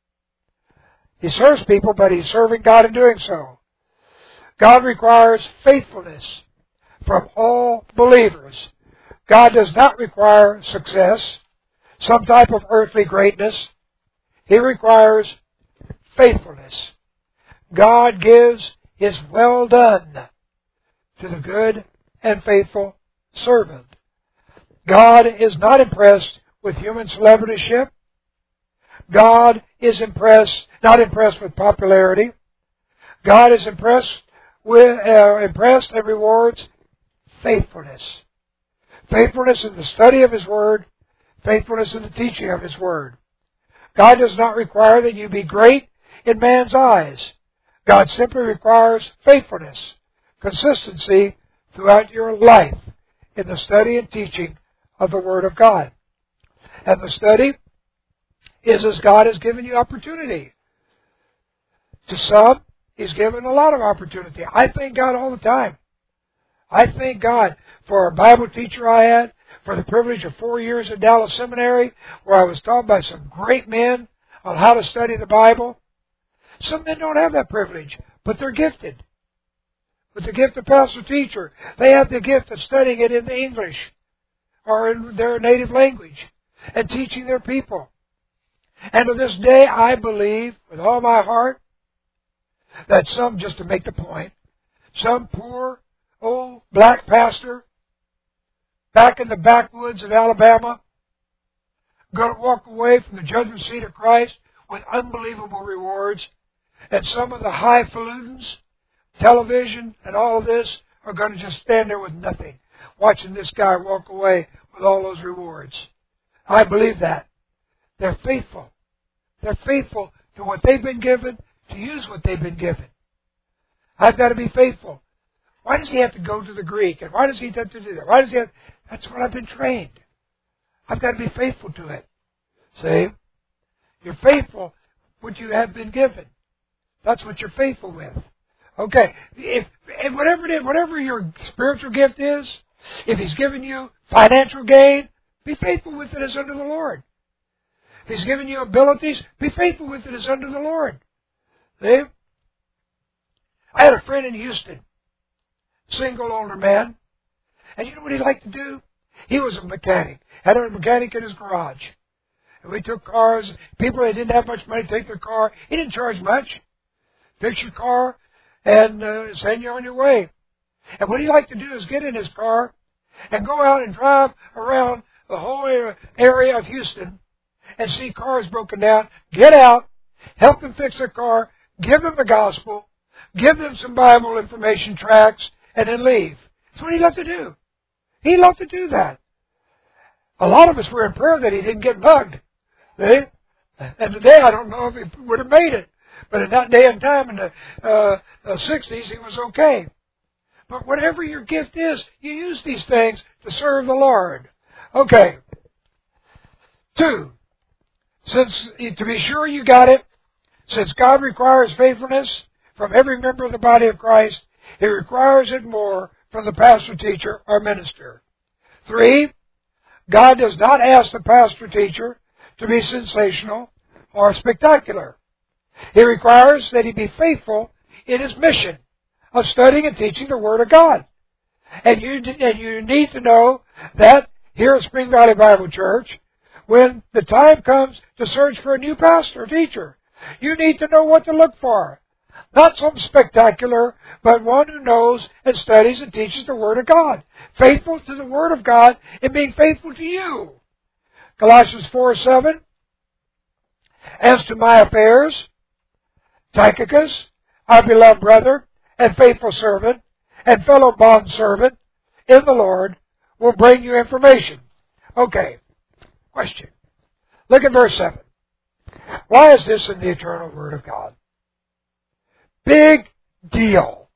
A: He serves people, but he's serving God in doing so. God requires faithfulness from all believers. God does not require success, some type of earthly greatness. He requires faithfulness. God gives His well done to the good and faithful servant. God is not impressed with human celebrityship. God is impressed, not impressed with popularity. God is impressed with, uh, impressed and rewards faithfulness. Faithfulness in the study of His Word, faithfulness in the teaching of His Word. God does not require that you be great in man's eyes. God simply requires faithfulness, consistency throughout your life in the study and teaching of the Word of God. And the study is as God has given you opportunity. To some, He's given a lot of opportunity. I thank God all the time. I thank God for a Bible teacher I had, for the privilege of four years at Dallas Seminary, where I was taught by some great men on how to study the Bible. Some men don't have that privilege, but they're gifted. With the gift of pastor teacher, they have the gift of studying it in the English or in their native language and teaching their people. And to this day, I believe with all my heart that some, just to make the point, some poor old black pastor back in the backwoods of Alabama going to walk away from the judgment seat of Christ with unbelievable rewards, and some of the highfalutins, television and all of this, are going to just stand there with nothing, watching this guy walk away with all those rewards. I believe that. They're faithful. They're faithful to what they've been given, to use what they've been given. I've got to be faithful. Why does he have to go to the Greek? And why does he have to do that? Why does he have... That's what I've been trained. I've got to be faithful to it. See? You're faithful what you have been given. That's what you're faithful with. Okay. If, if whatever it is, whatever your spiritual gift is, if He's given you financial gain, be faithful with it as unto the Lord. If He's given you abilities, be faithful with it as unto the Lord. See? I had a friend in Houston, single older man, and you know what he liked to do? He was a mechanic. Had a mechanic in his garage. And we took cars. People that didn't have much money to take their car. He didn't charge much. Fix your car and uh, send you on your way. And what he liked to do is get in his car and go out and drive around the whole area of Houston and see cars broken down, get out, help them fix their car, give them the gospel, give them some Bible information tracts, and then leave. That's what he loved to do. He loved to do that. A lot of us were in prayer that he didn't get bugged. See? And today I don't know if he would have made it. But in that day and time, in the uh, uh, sixties, he was okay. But whatever your gift is, you use these things to serve the Lord. Okay. Two, since to be sure you got it, since God requires faithfulness from every member of the body of Christ, He requires it more from the pastor, teacher, or minister. Three, God does not ask the pastor, teacher to be sensational or spectacular. He requires that he be faithful in his mission of studying and teaching the Word of God. And you, and you need to know that here at Spring Valley Bible Church, when the time comes to search for a new pastor or teacher, you need to know what to look for. Not some spectacular, but one who knows and studies and teaches the Word of God. Faithful to the Word of God and being faithful to you. Colossians four seven. As to my affairs, Tychicus, our beloved brother and faithful servant and fellow bondservant in the Lord, will bring you information. Okay, question. Look at verse seven. Why is this in the eternal Word of God? Big deal.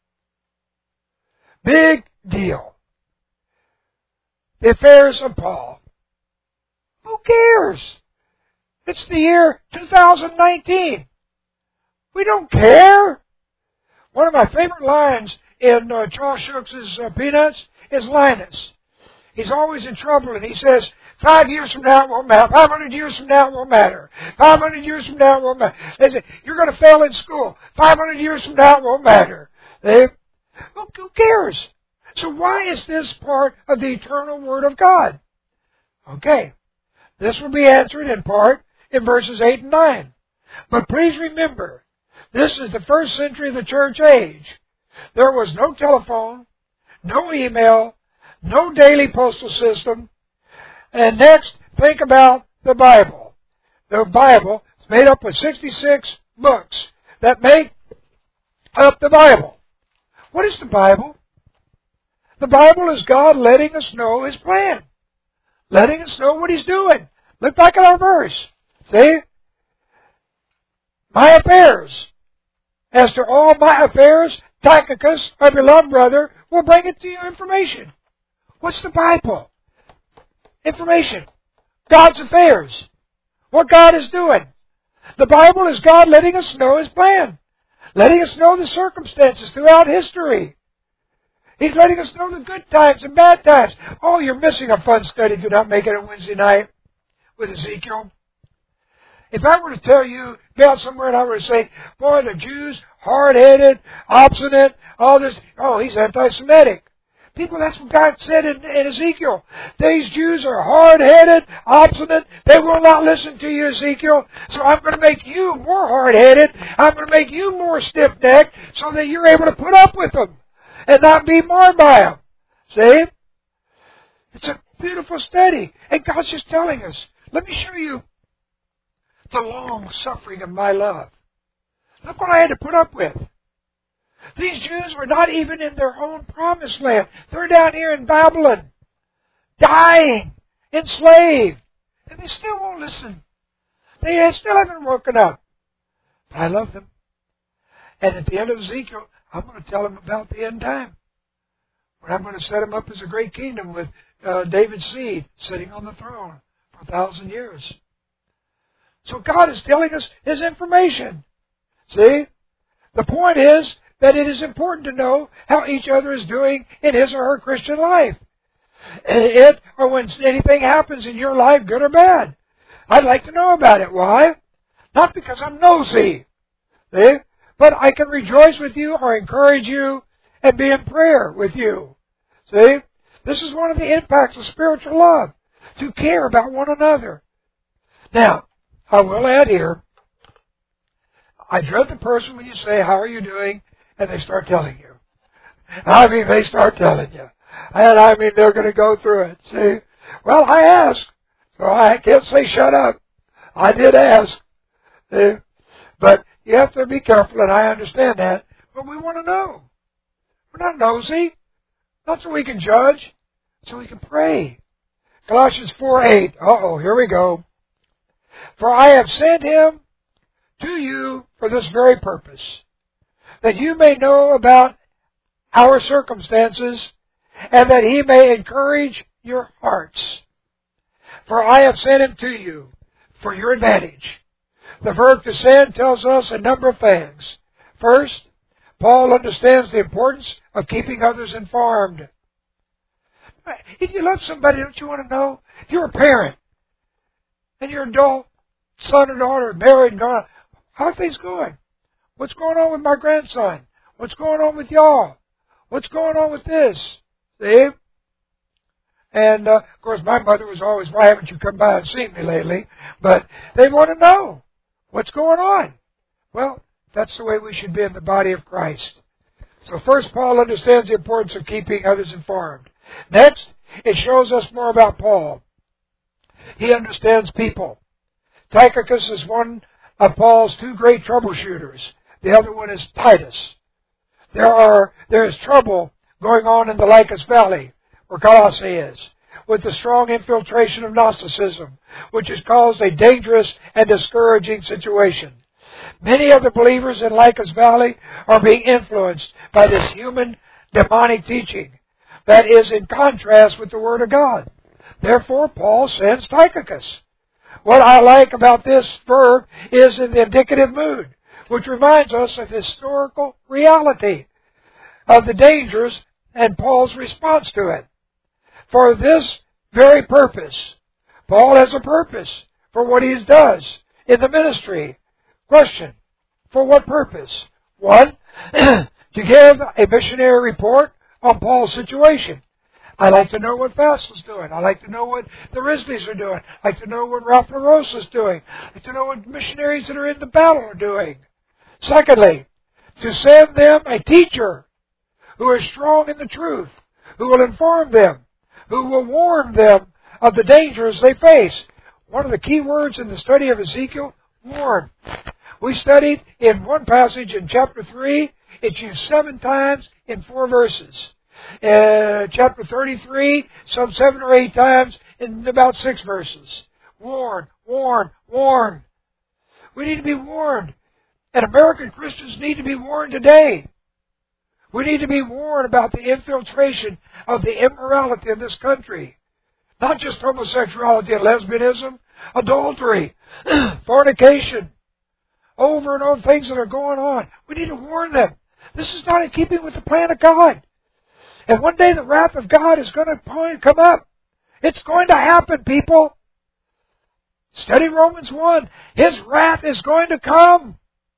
A: Big deal. The affairs of Paul. Who cares? It's the year two thousand nineteen. We don't care. One of my favorite lines in uh, Charles Schultz's uh, Peanuts is Linus. He's always in trouble, and he says, five years from now it won't matter. Five hundred years from now it won't matter. Five hundred years from now it won't matter. They say, you're going to fail in school. Five hundred years from now it won't matter. They, well, who cares? So why is this part of the eternal Word of God? Okay. This will be answered in part in verses eight and nine. But please remember, this is the first century of the church age. There was no telephone, no email, no daily postal system. And next, think about the Bible. The Bible is made up of sixty-six books that make up the Bible. What is the Bible? The Bible is God letting us know His plan. Letting us know what He's doing. Look back at our verse. See? My affairs. as to all my affairs, Tychicus, my beloved brother, will bring it to you information. What's the Bible? Information. God's affairs. What God is doing. The Bible is God letting us know His plan. Letting us know the circumstances throughout history. He's letting us know the good times and bad times. Oh, you're missing a fun study. Do not make it a Wednesday night with Ezekiel. If I were to tell you, be out somewhere and I were to say, boy, the Jews, hard-headed, obstinate, all this, oh, he's anti-Semitic. People, that's what God said in, in Ezekiel. These Jews are hard-headed, obstinate. They will not listen to you, Ezekiel. So I'm going to make you more hard-headed. I'm going to make you more stiff-necked so that you're able to put up with them and not be marred by them. See? It's a beautiful study. And God's just telling us, let me show you the long suffering of my love. Look what I had to put up with. These Jews were not even in their own promised land. They're down here in Babylon, dying, enslaved. And they still won't listen. They still haven't woken up. But I love them. And at the end of Ezekiel, I'm going to tell them about the end time. When I'm going to set them up as a great kingdom with uh, David's seed sitting on the throne for a thousand years. So God is telling us His information. See? The point is that it is important to know how each other is doing in his or her Christian life. It, or when anything happens in your life, good or bad. I'd like to know about it. Why? Not because I'm nosy. See? But I can rejoice with you or encourage you and be in prayer with you. See? This is one of the impacts of spiritual love. To care about one another. Now, I will add here, I dread the person when you say, how are you doing? And they start telling you. I mean, they start telling you. And I mean, they're going to go through it. See? Well, I asked. So I can't say shut up. I did ask. See? But you have to be careful, and I understand that. But we want to know. We're not nosy. Not so we can judge. So we can pray. Colossians four eight. Uh-oh, here we go. For I have sent him to you for this very purpose, that you may know about our circumstances, and that he may encourage your hearts. For I have sent him to you for your advantage. The verb to send tells us a number of things. First, Paul understands the importance of keeping others informed. If you love somebody, don't you want to know? If you're a parent, and your adult son or daughter married and gone, how are things going? What's going on with my grandson? What's going on with y'all? What's going on with this? See? And, uh, of course, my mother was always, why haven't you come by and seen me lately? But they want to know what's going on. Well, that's the way we should be in the body of Christ. So first, Paul understands the importance of keeping others informed. Next, it shows us more about Paul. He understands people. Tychicus is one of Paul's two great troubleshooters. The other one is Titus. There are there is trouble going on in the Lycus Valley, where Colossae is, with the strong infiltration of Gnosticism, which has caused a dangerous and discouraging situation. Many of the believers in Lycus Valley are being influenced by this human demonic teaching that is in contrast with the Word of God. Therefore, Paul sends Tychicus. What I like about this verb is in the indicative mood, which reminds us of historical reality of the dangers and Paul's response to it. For this very purpose, Paul has a purpose for what he does in the ministry. Question, for what purpose? One, to give a missionary report on Paul's situation. I like to know what Fassel's doing. I like to know what the Risleys are doing. I like to know what Ralph LaRosa is doing. I like to know what missionaries that are in the battle are doing. Secondly, to send them a teacher who is strong in the truth, who will inform them, who will warn them of the dangers they face. One of the key words in the study of Ezekiel, warn. We studied in one passage in chapter three, it's used seven times in four verses. Uh, chapter thirty-three, some seven or eight times in about six verses. Warn, warn, warn. We need to be warned. And American Christians need to be warned today. We need to be warned about the infiltration of the immorality of this country. Not just homosexuality and lesbianism, adultery, fornication, over and over things that are going on. We need to warn them. This is not in keeping with the plan of God. And one day the wrath of God is going to come up. It's going to happen, people. Study Romans one. His wrath is going to come.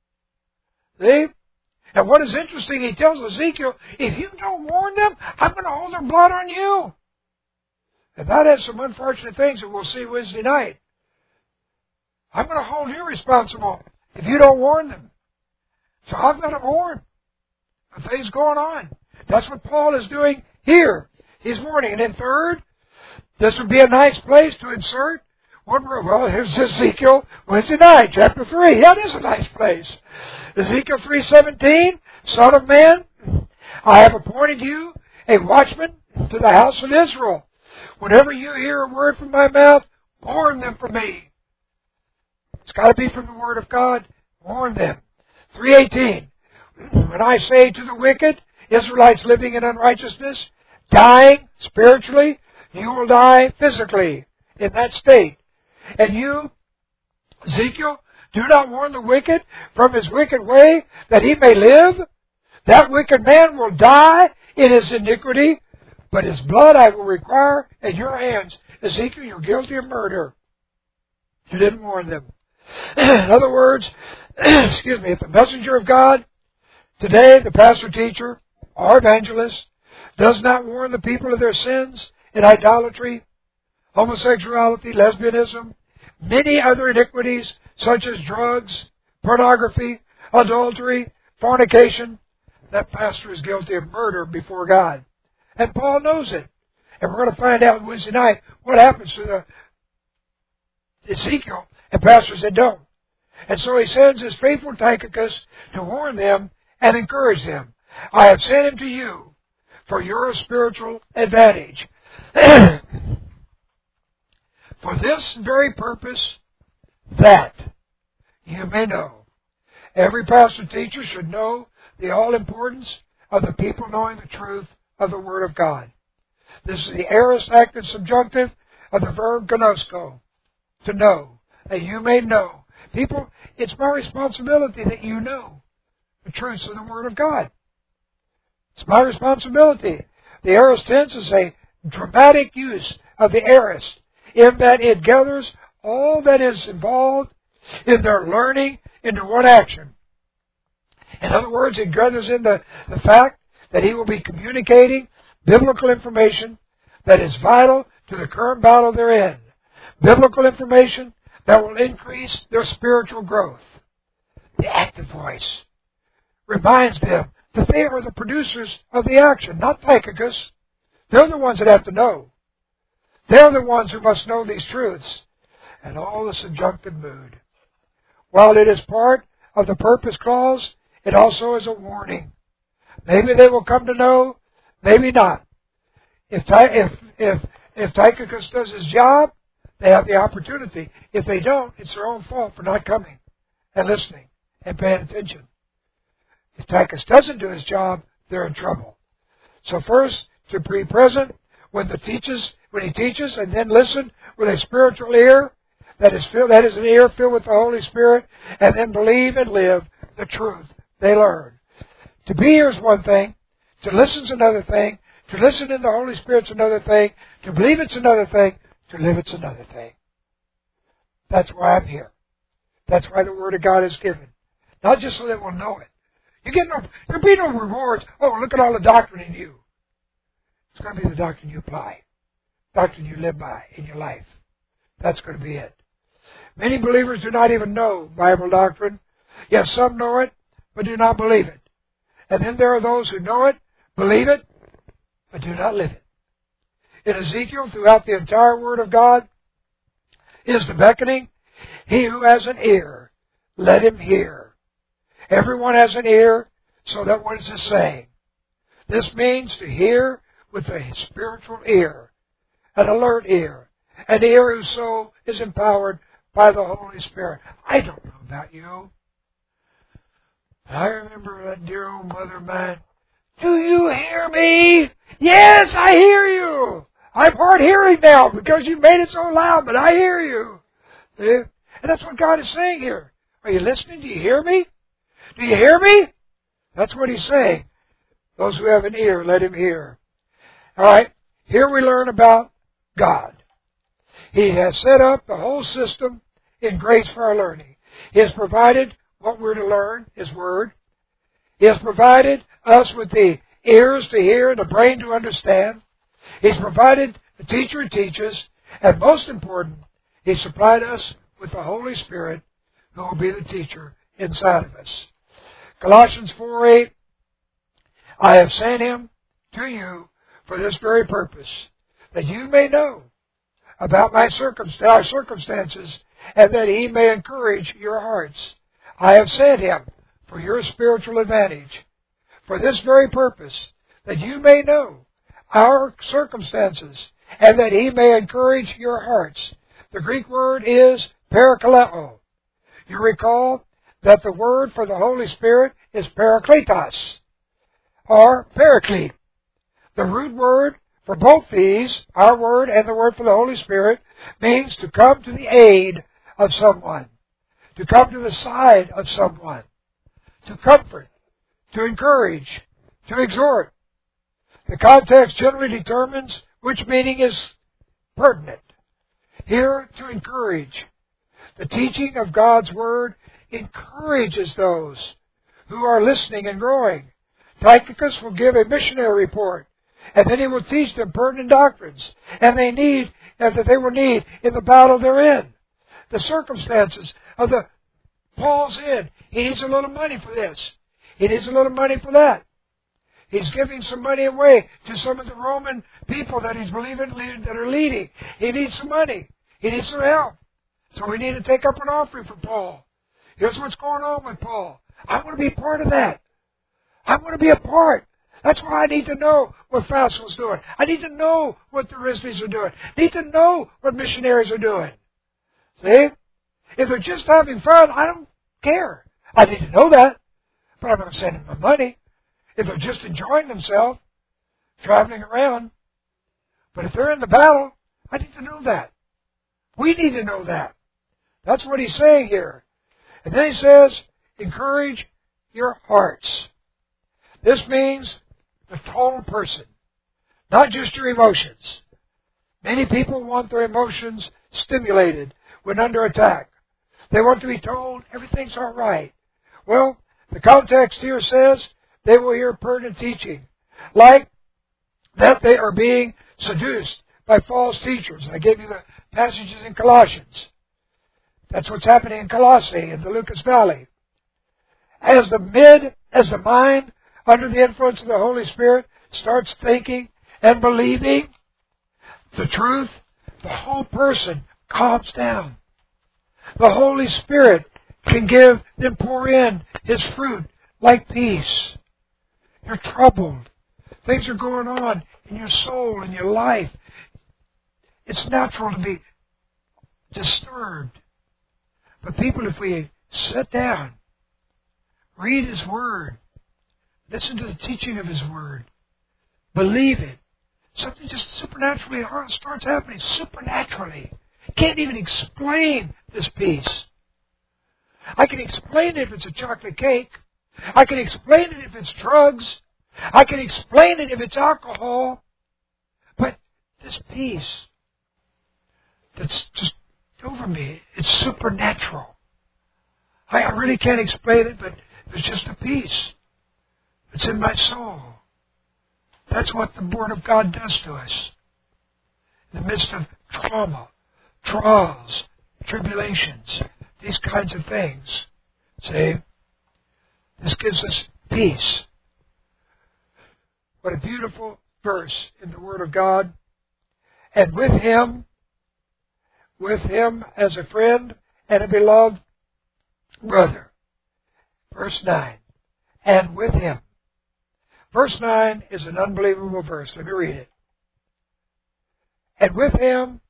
A: See? And what is interesting, he tells Ezekiel, if you don't warn them, I'm going to hold their blood on you. And that has some unfortunate things that we'll see Wednesday night. I'm going to hold you responsible if you don't warn them. So I've got to warn. The things going on. That's what Paul is doing here. He's warning. And then third, this would be a nice place to insert one word. Well, here's Ezekiel Wednesday night, chapter three. Yeah, it is a nice place. Ezekiel three seventeen, Son of man, I have appointed you a watchman to the house of Israel. Whenever you hear a word from my mouth, warn them from me. It's got to be from the Word of God. Warn them. three eighteen, when I say to the wicked, Israelites living in unrighteousness, dying spiritually, you will die physically in that state. And you, Ezekiel, do not warn the wicked from his wicked way that he may live. That wicked man will die in his iniquity, but his blood I will require at your hands. Ezekiel, you're guilty of murder. You didn't warn them. In other words, excuse me, if the messenger of God today, the pastor, teacher, or evangelist, does not warn the people of their sins in idolatry, homosexuality, lesbianism, many other iniquities such as drugs, pornography, adultery, fornication, that pastor is guilty of murder before God. And Paul knows it. And we're going to find out Wednesday night what happens to the Ezekiel and pastors that don't. And so he sends his faithful Tychicus to warn them and encourage them. I have sent him to you for your spiritual advantage. For this very purpose, that you may know. Every pastor teacher should know the all-importance of the people knowing the truth of the Word of God. This is the aorist active subjunctive of the verb gnosko, to know, that you may know. People, it's my responsibility that you know the truths of the Word of God. It's my responsibility. The aorist tense is a dramatic use of the aorist in that it gathers all that is involved in their learning into one action. In other words, it gathers in the, the fact that he will be communicating biblical information that is vital to the current battle they're in. Biblical information that will increase their spiritual growth. The active voice reminds them that they are the producers of the action, not Tychicus. They're the ones that have to know. They're the ones who must know these truths. And all the subjunctive mood. While it is part of the purpose clause, it also is a warning. Maybe they will come to know, maybe not. If if if if Tychicus does his job, they have the opportunity. If they don't, it's their own fault for not coming and listening and paying attention. If Tychicus doesn't do his job, they're in trouble. So first, to be present when the teaches, when he teaches, and then listen with a spiritual ear that is filled, that is an ear filled with the Holy Spirit, and then believe and live the truth they learn. To be here is one thing. To listen is another thing. To listen in the Holy Spirit is another thing. To believe it's another thing. To live it's another thing. That's why I'm here. That's why the Word of God is given. Not just so that we'll know it. You get no, there'll be no rewards. Oh, look at all the doctrine in you. It's going to be the doctrine you apply. Doctrine you live by in your life. That's going to be it. Many believers do not even know Bible doctrine. Yes, some know it, but do not believe it. And then there are those who know it, believe it, but do not live it. In Ezekiel, throughout the entire Word of God, is the beckoning. He who has an ear, let him hear. Everyone has an ear, so that what is it saying? This means to hear with a spiritual ear, an alert ear, an ear whose soul is empowered by the Holy Spirit. I don't know about you. I remember that dear old mother of mine. Do you hear me? Yes, I hear you. I'm hard hearing now because you made it so loud, but I hear you. See? And that's what God is saying here. Are you listening? Do you hear me? Do you hear me? That's what He's saying. Those who have an ear, let him hear. All right. Here we learn about God. He has set up the whole system in grace for our learning. He has provided what we're to learn, His Word. He has provided us with the ears to hear and the brain to understand. He's provided the teacher who teaches. And most important, He supplied us with the Holy Spirit who will be the teacher inside of us. Colossians four eight, I have sent Him to you for this very purpose, that you may know about my circumst- our circumstances, and that He may encourage your hearts. I have sent Him for your spiritual advantage, for this very purpose, that you may know our circumstances, and that He may encourage your hearts. The Greek word is parakaleo. You recall that the word for the Holy Spirit is parakletos, or paraclete. The root word for both these, our word and the word for the Holy Spirit, means to come to the aid of someone, to come to the side of someone, to comfort, to encourage, to exhort. The context generally determines which meaning is pertinent. Here, to encourage. The teaching of God's Word encourages those who are listening and growing. Tychicus will give a missionary report, and then he will teach them pertinent doctrines, and they need, and that they will need in the battle they're in. The circumstances of the Paul's in. He needs a little money for this. He needs a little money for that. He's giving some money away to some of the Roman people that he's believing that are leading. He needs some money. He needs some help. So we need to take up an offering for Paul. Here's what's going on with Paul. I want to be part of that. I want to be a part. That's why I need to know what Fausto's doing. I need to know what the Risleys are doing. I need to know what missionaries are doing. See? If they're just having fun, I don't care. I need to know that. But I'm going to send them my money. If they're just enjoying themselves, traveling around. But if they're in the battle, I need to know that. We need to know that. That's what he's saying here. And then he says, encourage your hearts. This means the total person, not just your emotions. Many people want their emotions stimulated when under attack. They want to be told everything's all right. Well, the context here says they will hear pertinent teaching, like that they are being seduced by false teachers. I gave you the passages in Colossians. That's what's happening in Colossae, in the Lucas Valley. As the mid, as the mind, under the influence of the Holy Spirit, starts thinking and believing the truth, the whole person calms down. The Holy Spirit can give, then pour in His fruit like peace. You're troubled. Things are going on in your soul, in your life. It's natural to be disturbed. But people, if we sit down, read His Word, listen to the teaching of His Word, believe it, something just supernaturally starts happening, supernaturally. Can't even explain this peace. I can explain it if it's a chocolate cake. I can explain it if it's drugs. I can explain it if it's alcohol. But this peace that's just over me, it's supernatural. I, I really can't explain it, but it's just a peace that's in my soul. That's what the Word of God does to us. In the midst of trauma, trials, tribulations, these kinds of things. See? This gives us peace. What a beautiful verse in the Word of God. And with Him, with Him as a friend and a beloved brother. Verse nine. And with Him. Verse nine is an unbelievable verse. Let me read it. And with Him,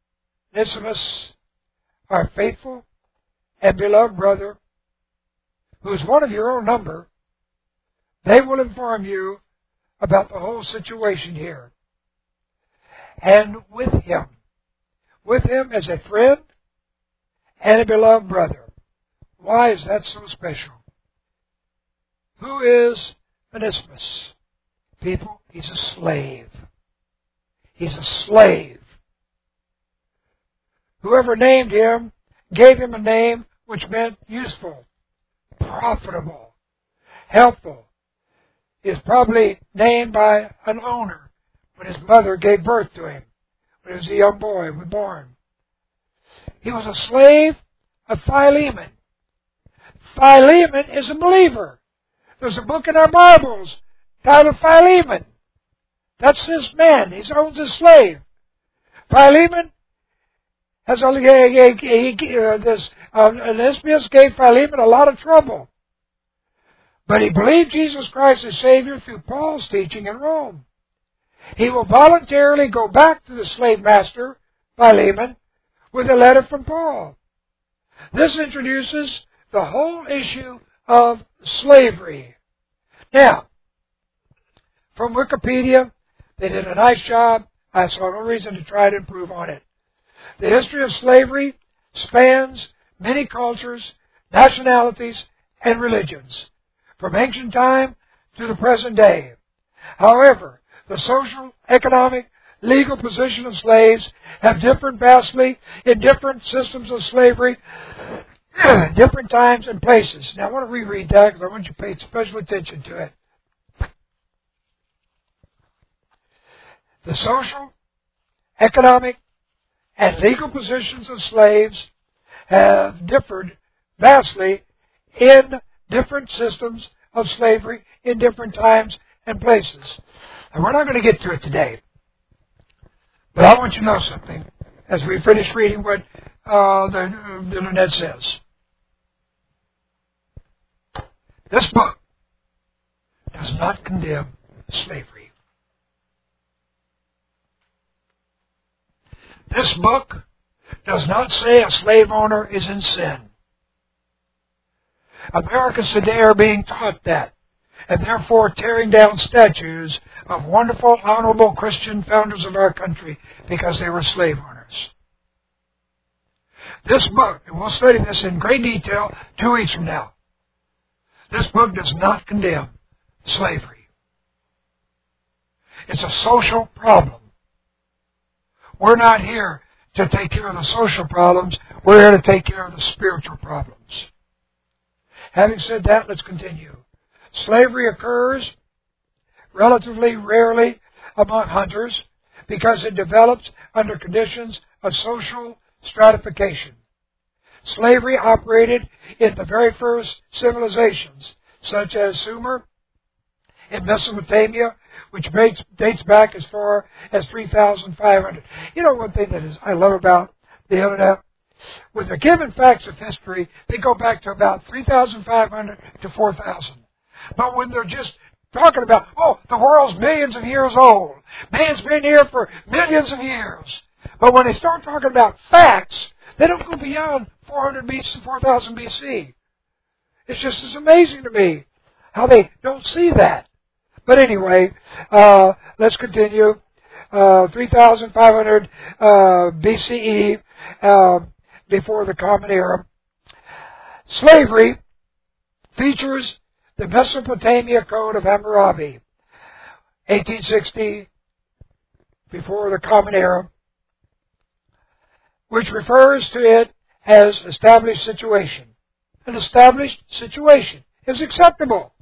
A: Onesimus, our faithful and beloved brother, who is one of your own number, they will inform you about the whole situation here. And with him, with him as a friend and a beloved brother. Why is that so special? Who is Onesimus? People, he's a slave. He's a slave. Whoever named him gave him a name which meant useful, profitable, helpful. He was probably named by an owner when his mother gave birth to him, when he was a young boy born. He was a slave of Philemon. Philemon is a believer. There's a book in our Bibles titled Philemon. That's this man. He owns a slave. Philemon has only he, he, he, uh, this uh, Onesimus gave Philemon a lot of trouble, but he believed Jesus Christ as Savior through Paul's teaching in Rome. He will voluntarily go back to the slave master Philemon with a letter from Paul. This introduces the whole issue of slavery. Now, from Wikipedia, they did a nice job. I saw no reason to try to improve on it. The history of slavery spans many cultures, nationalities, and religions, from ancient time to the present day. However, the social, economic, legal position of slaves have differed vastly in different systems of slavery, different times and places. Now, I want to reread that because I want you to pay special attention to it. The social, economic, and legal positions of slaves have differed vastly in different systems of slavery in different times and places. And we're not going to get to it today. But I want you to know something as we finish reading what uh, the, the internet says. This book does not condemn slavery. This book does not say a slave owner is in sin. Americans today are being taught that, and therefore tearing down statues of wonderful, honorable Christian founders of our country because they were slave owners. This book, and we'll study this in great detail two weeks from now, this book does not condemn slavery. It's a social problem. We're not here to take care of the social problems. We're here to take care of the spiritual problems. Having said that, let's continue. Slavery occurs relatively rarely among hunters because it develops under conditions of social stratification. Slavery operated in the very first civilizations, such as Sumer in Mesopotamia, which dates back as far as three thousand five hundred. You know one thing that is I love about the Internet? When they're given facts of history, they go back to about three thousand five hundred to four thousand. But when they're just talking about, oh, the world's millions of years old, man's been here for millions of years. But when they start talking about facts, they don't go beyond four hundred B C, four thousand B C. It's just as amazing to me how they don't see that. But anyway, uh, let's continue. Uh, three thousand five hundred uh, B C E, uh, before the Common Era. Slavery features the Mesopotamia Code of Hammurabi, eighteen sixty, before the Common Era, which refers to it as established situation. An established situation is acceptable.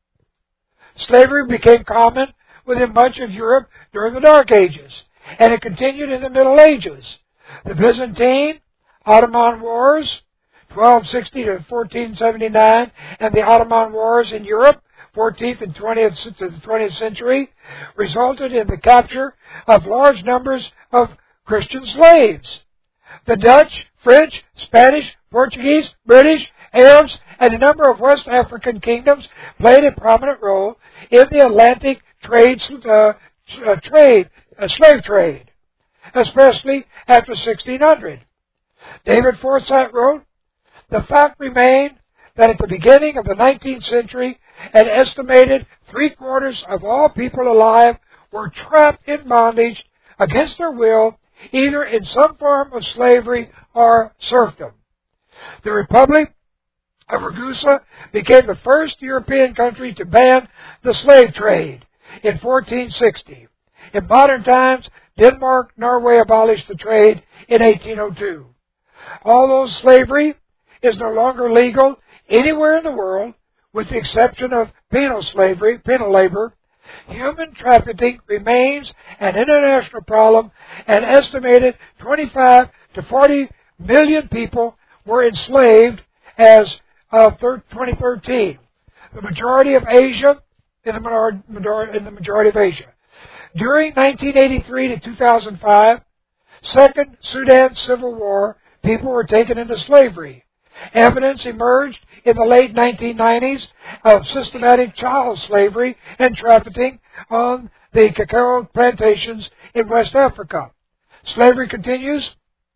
A: Slavery became common within much of Europe during the Dark Ages, and it continued in the Middle Ages. The Byzantine, Ottoman Wars, twelve sixty to fourteen seventy-nine, and the Ottoman Wars in Europe, fourteenth and twentieth to the twentieth century, resulted in the capture of large numbers of Christian slaves. The Dutch, French, Spanish, Portuguese, British, Arabs, and a number of West African kingdoms played a prominent role in the Atlantic trade, uh, uh, trade uh, slave trade, especially after sixteen hundred. David Forsyth wrote, "The fact remained that at the beginning of the nineteenth century, an estimated three-quarters of all people alive were trapped in bondage against their will, either in some form of slavery or serfdom. The Republic of Ragusa became the first European country to ban the slave trade in fourteen sixty. In modern times, Denmark, Norway abolished the trade in eighteen oh two. Although slavery is no longer legal anywhere in the world, with the exception of penal slavery, penal labor, human trafficking remains an international problem. An estimated twenty-five to forty million people were enslaved as of twenty thirteen. The majority of Asia, in the, in the majority of Asia. During nineteen eighty-three to two thousand five, Second Sudan Civil War, people were taken into slavery. Evidence emerged in the late nineteen nineties of systematic child slavery and trafficking on the cacao plantations in West Africa. Slavery continues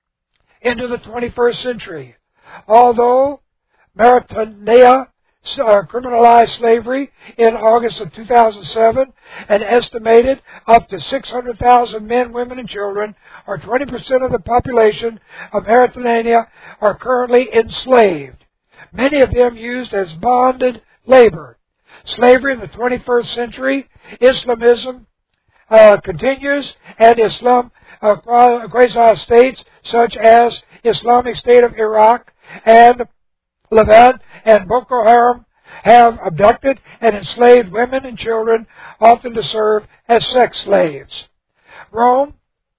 A: into the twenty-first century. Although Mauritania uh, criminalized slavery in August of two thousand seven, an estimated up to six hundred thousand men, women, and children, or twenty percent of the population of Mauritania, are currently enslaved, many of them used as bonded labor. Slavery in the twenty-first century, Islamism uh, continues, and Islam uh, quasi-states such as Islamic State of Iraq and Levant and Boko Haram have abducted and enslaved women and children, often to serve as sex slaves. Rome,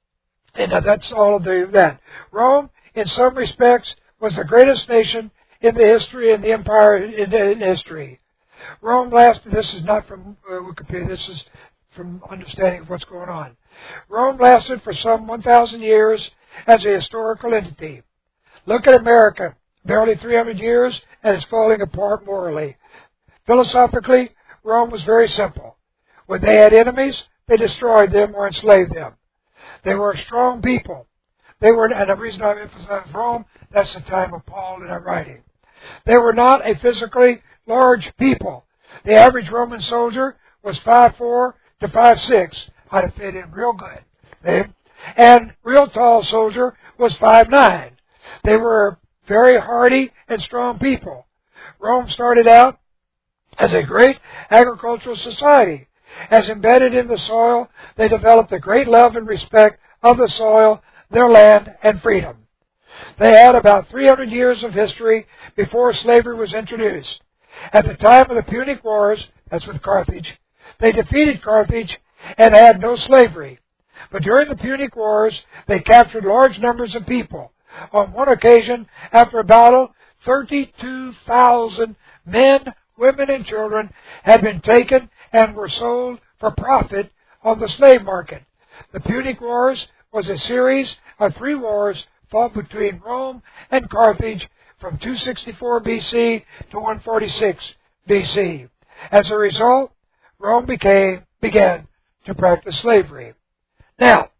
A: and that's all of the, that. Rome, in some respects, was the greatest nation in the history in the empire in, in history. Rome lasted. This is not from uh, Wikipedia. This is from understanding of what's going on. Rome lasted for some one thousand years as a historical entity. Look at America. Barely three hundred years, and it's falling apart morally. Philosophically, Rome was very simple. When they had enemies, they destroyed them or enslaved them. They were a strong people. They were, and the reason I emphasize Rome, that's the time of Paul in that writing. They were not a physically large people. The average Roman soldier was five foot four to five foot six. How to fit in real good. Okay? And real tall soldier was five foot nine. They were very hardy and strong people. Rome started out as a great agricultural society. As embedded in the soil, they developed a great love and respect of the soil, their land, and freedom. They had about three hundred years of history before slavery was introduced. At the time of the Punic Wars, that's with Carthage, they defeated Carthage and had no slavery. But during the Punic Wars, they captured large numbers of people. On one occasion, after a battle, thirty-two thousand men, women, and children had been taken and were sold for profit on the slave market. The Punic Wars was a series of three wars fought between Rome and Carthage from two sixty-four B C to one forty-six B C. As a result, Rome became, began to practice slavery. Now,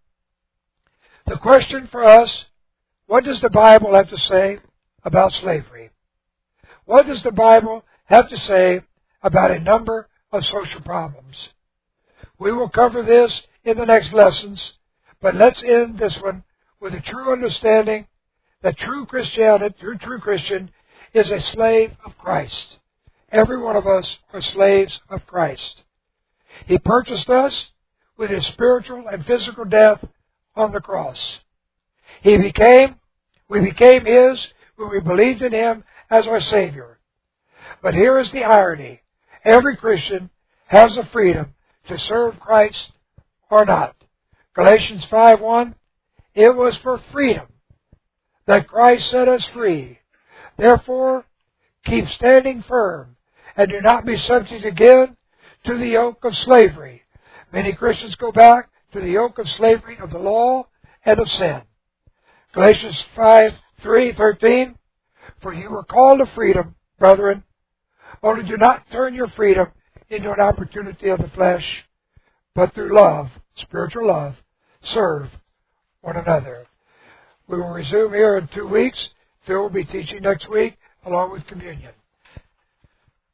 A: the question for us: what does the Bible have to say about slavery? What does the Bible have to say about a number of social problems? We will cover this in the next lessons, but let's end this one with a true understanding that true Christianity, true, true Christian, is a slave of Christ. Every one of us are slaves of Christ. He purchased us with His spiritual and physical death on the cross. He became We became His when we believed in Him as our Savior. But here is the irony. Every Christian has the freedom to serve Christ or not. Galatians five one, it was for freedom that Christ set us free. Therefore, keep standing firm and do not be subject again to the yoke of slavery. Many Christians go back to the yoke of slavery of the law and of sin. Galatians five three thirteen, for you were called to freedom, brethren, only do not turn your freedom into an opportunity of the flesh, but through love, spiritual love, serve one another. We will resume here in two weeks. Phil will be teaching next week along with communion.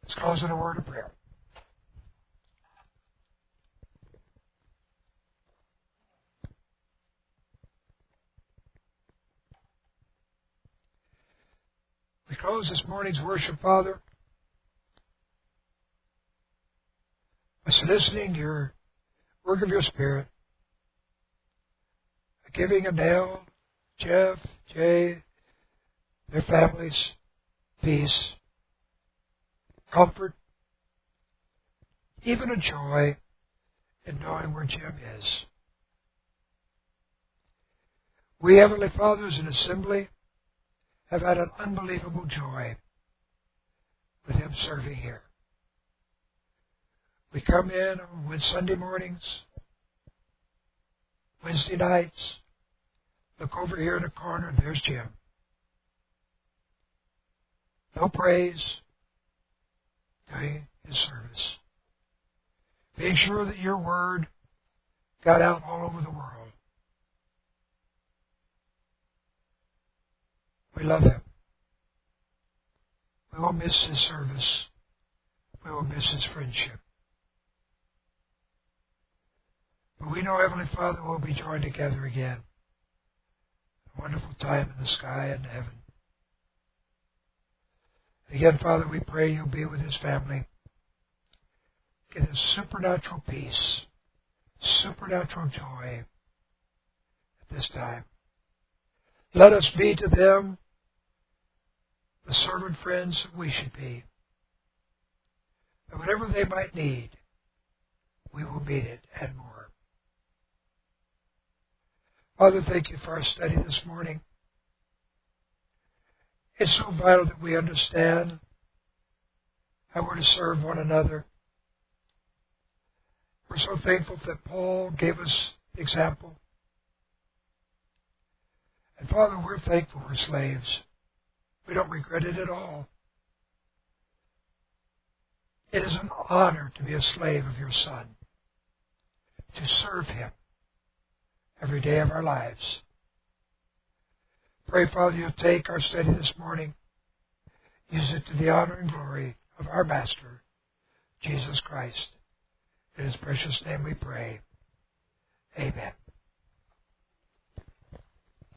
A: Let's close in a word of prayer. We close this morning's worship, Father, by soliciting your work of your Spirit, giving Adele, Jeff, Jay, their families peace, comfort, even a joy in knowing where Jim is. We, Heavenly Father, as an assembly, have had an unbelievable joy with him serving here. We come in on Sunday mornings, Wednesday nights, look over here in the corner, and there's Jim. No praise, doing his service. Being sure that your word got out all over the world. We love him. We will miss his service. We will miss his friendship. But we know, Heavenly Father, we'll be joined together again. A wonderful time in the sky and heaven. Again, Father, we pray you'll be with his family. Give him supernatural peace, supernatural joy at this time. Let us be to them the servant friends that we should be. And whatever they might need, we will meet it and more. Father, thank you for our study this morning. It's so vital that we understand how we're to serve one another. We're so thankful that Paul gave us the example. And Father, we're thankful we're slaves. We don't regret it at all. It is an honor to be a slave of your Son, to serve him every day of our lives. Pray, Father, you'll take our study this morning, use it to the honor and glory of our Master, Jesus Christ. In his precious name we pray. Amen.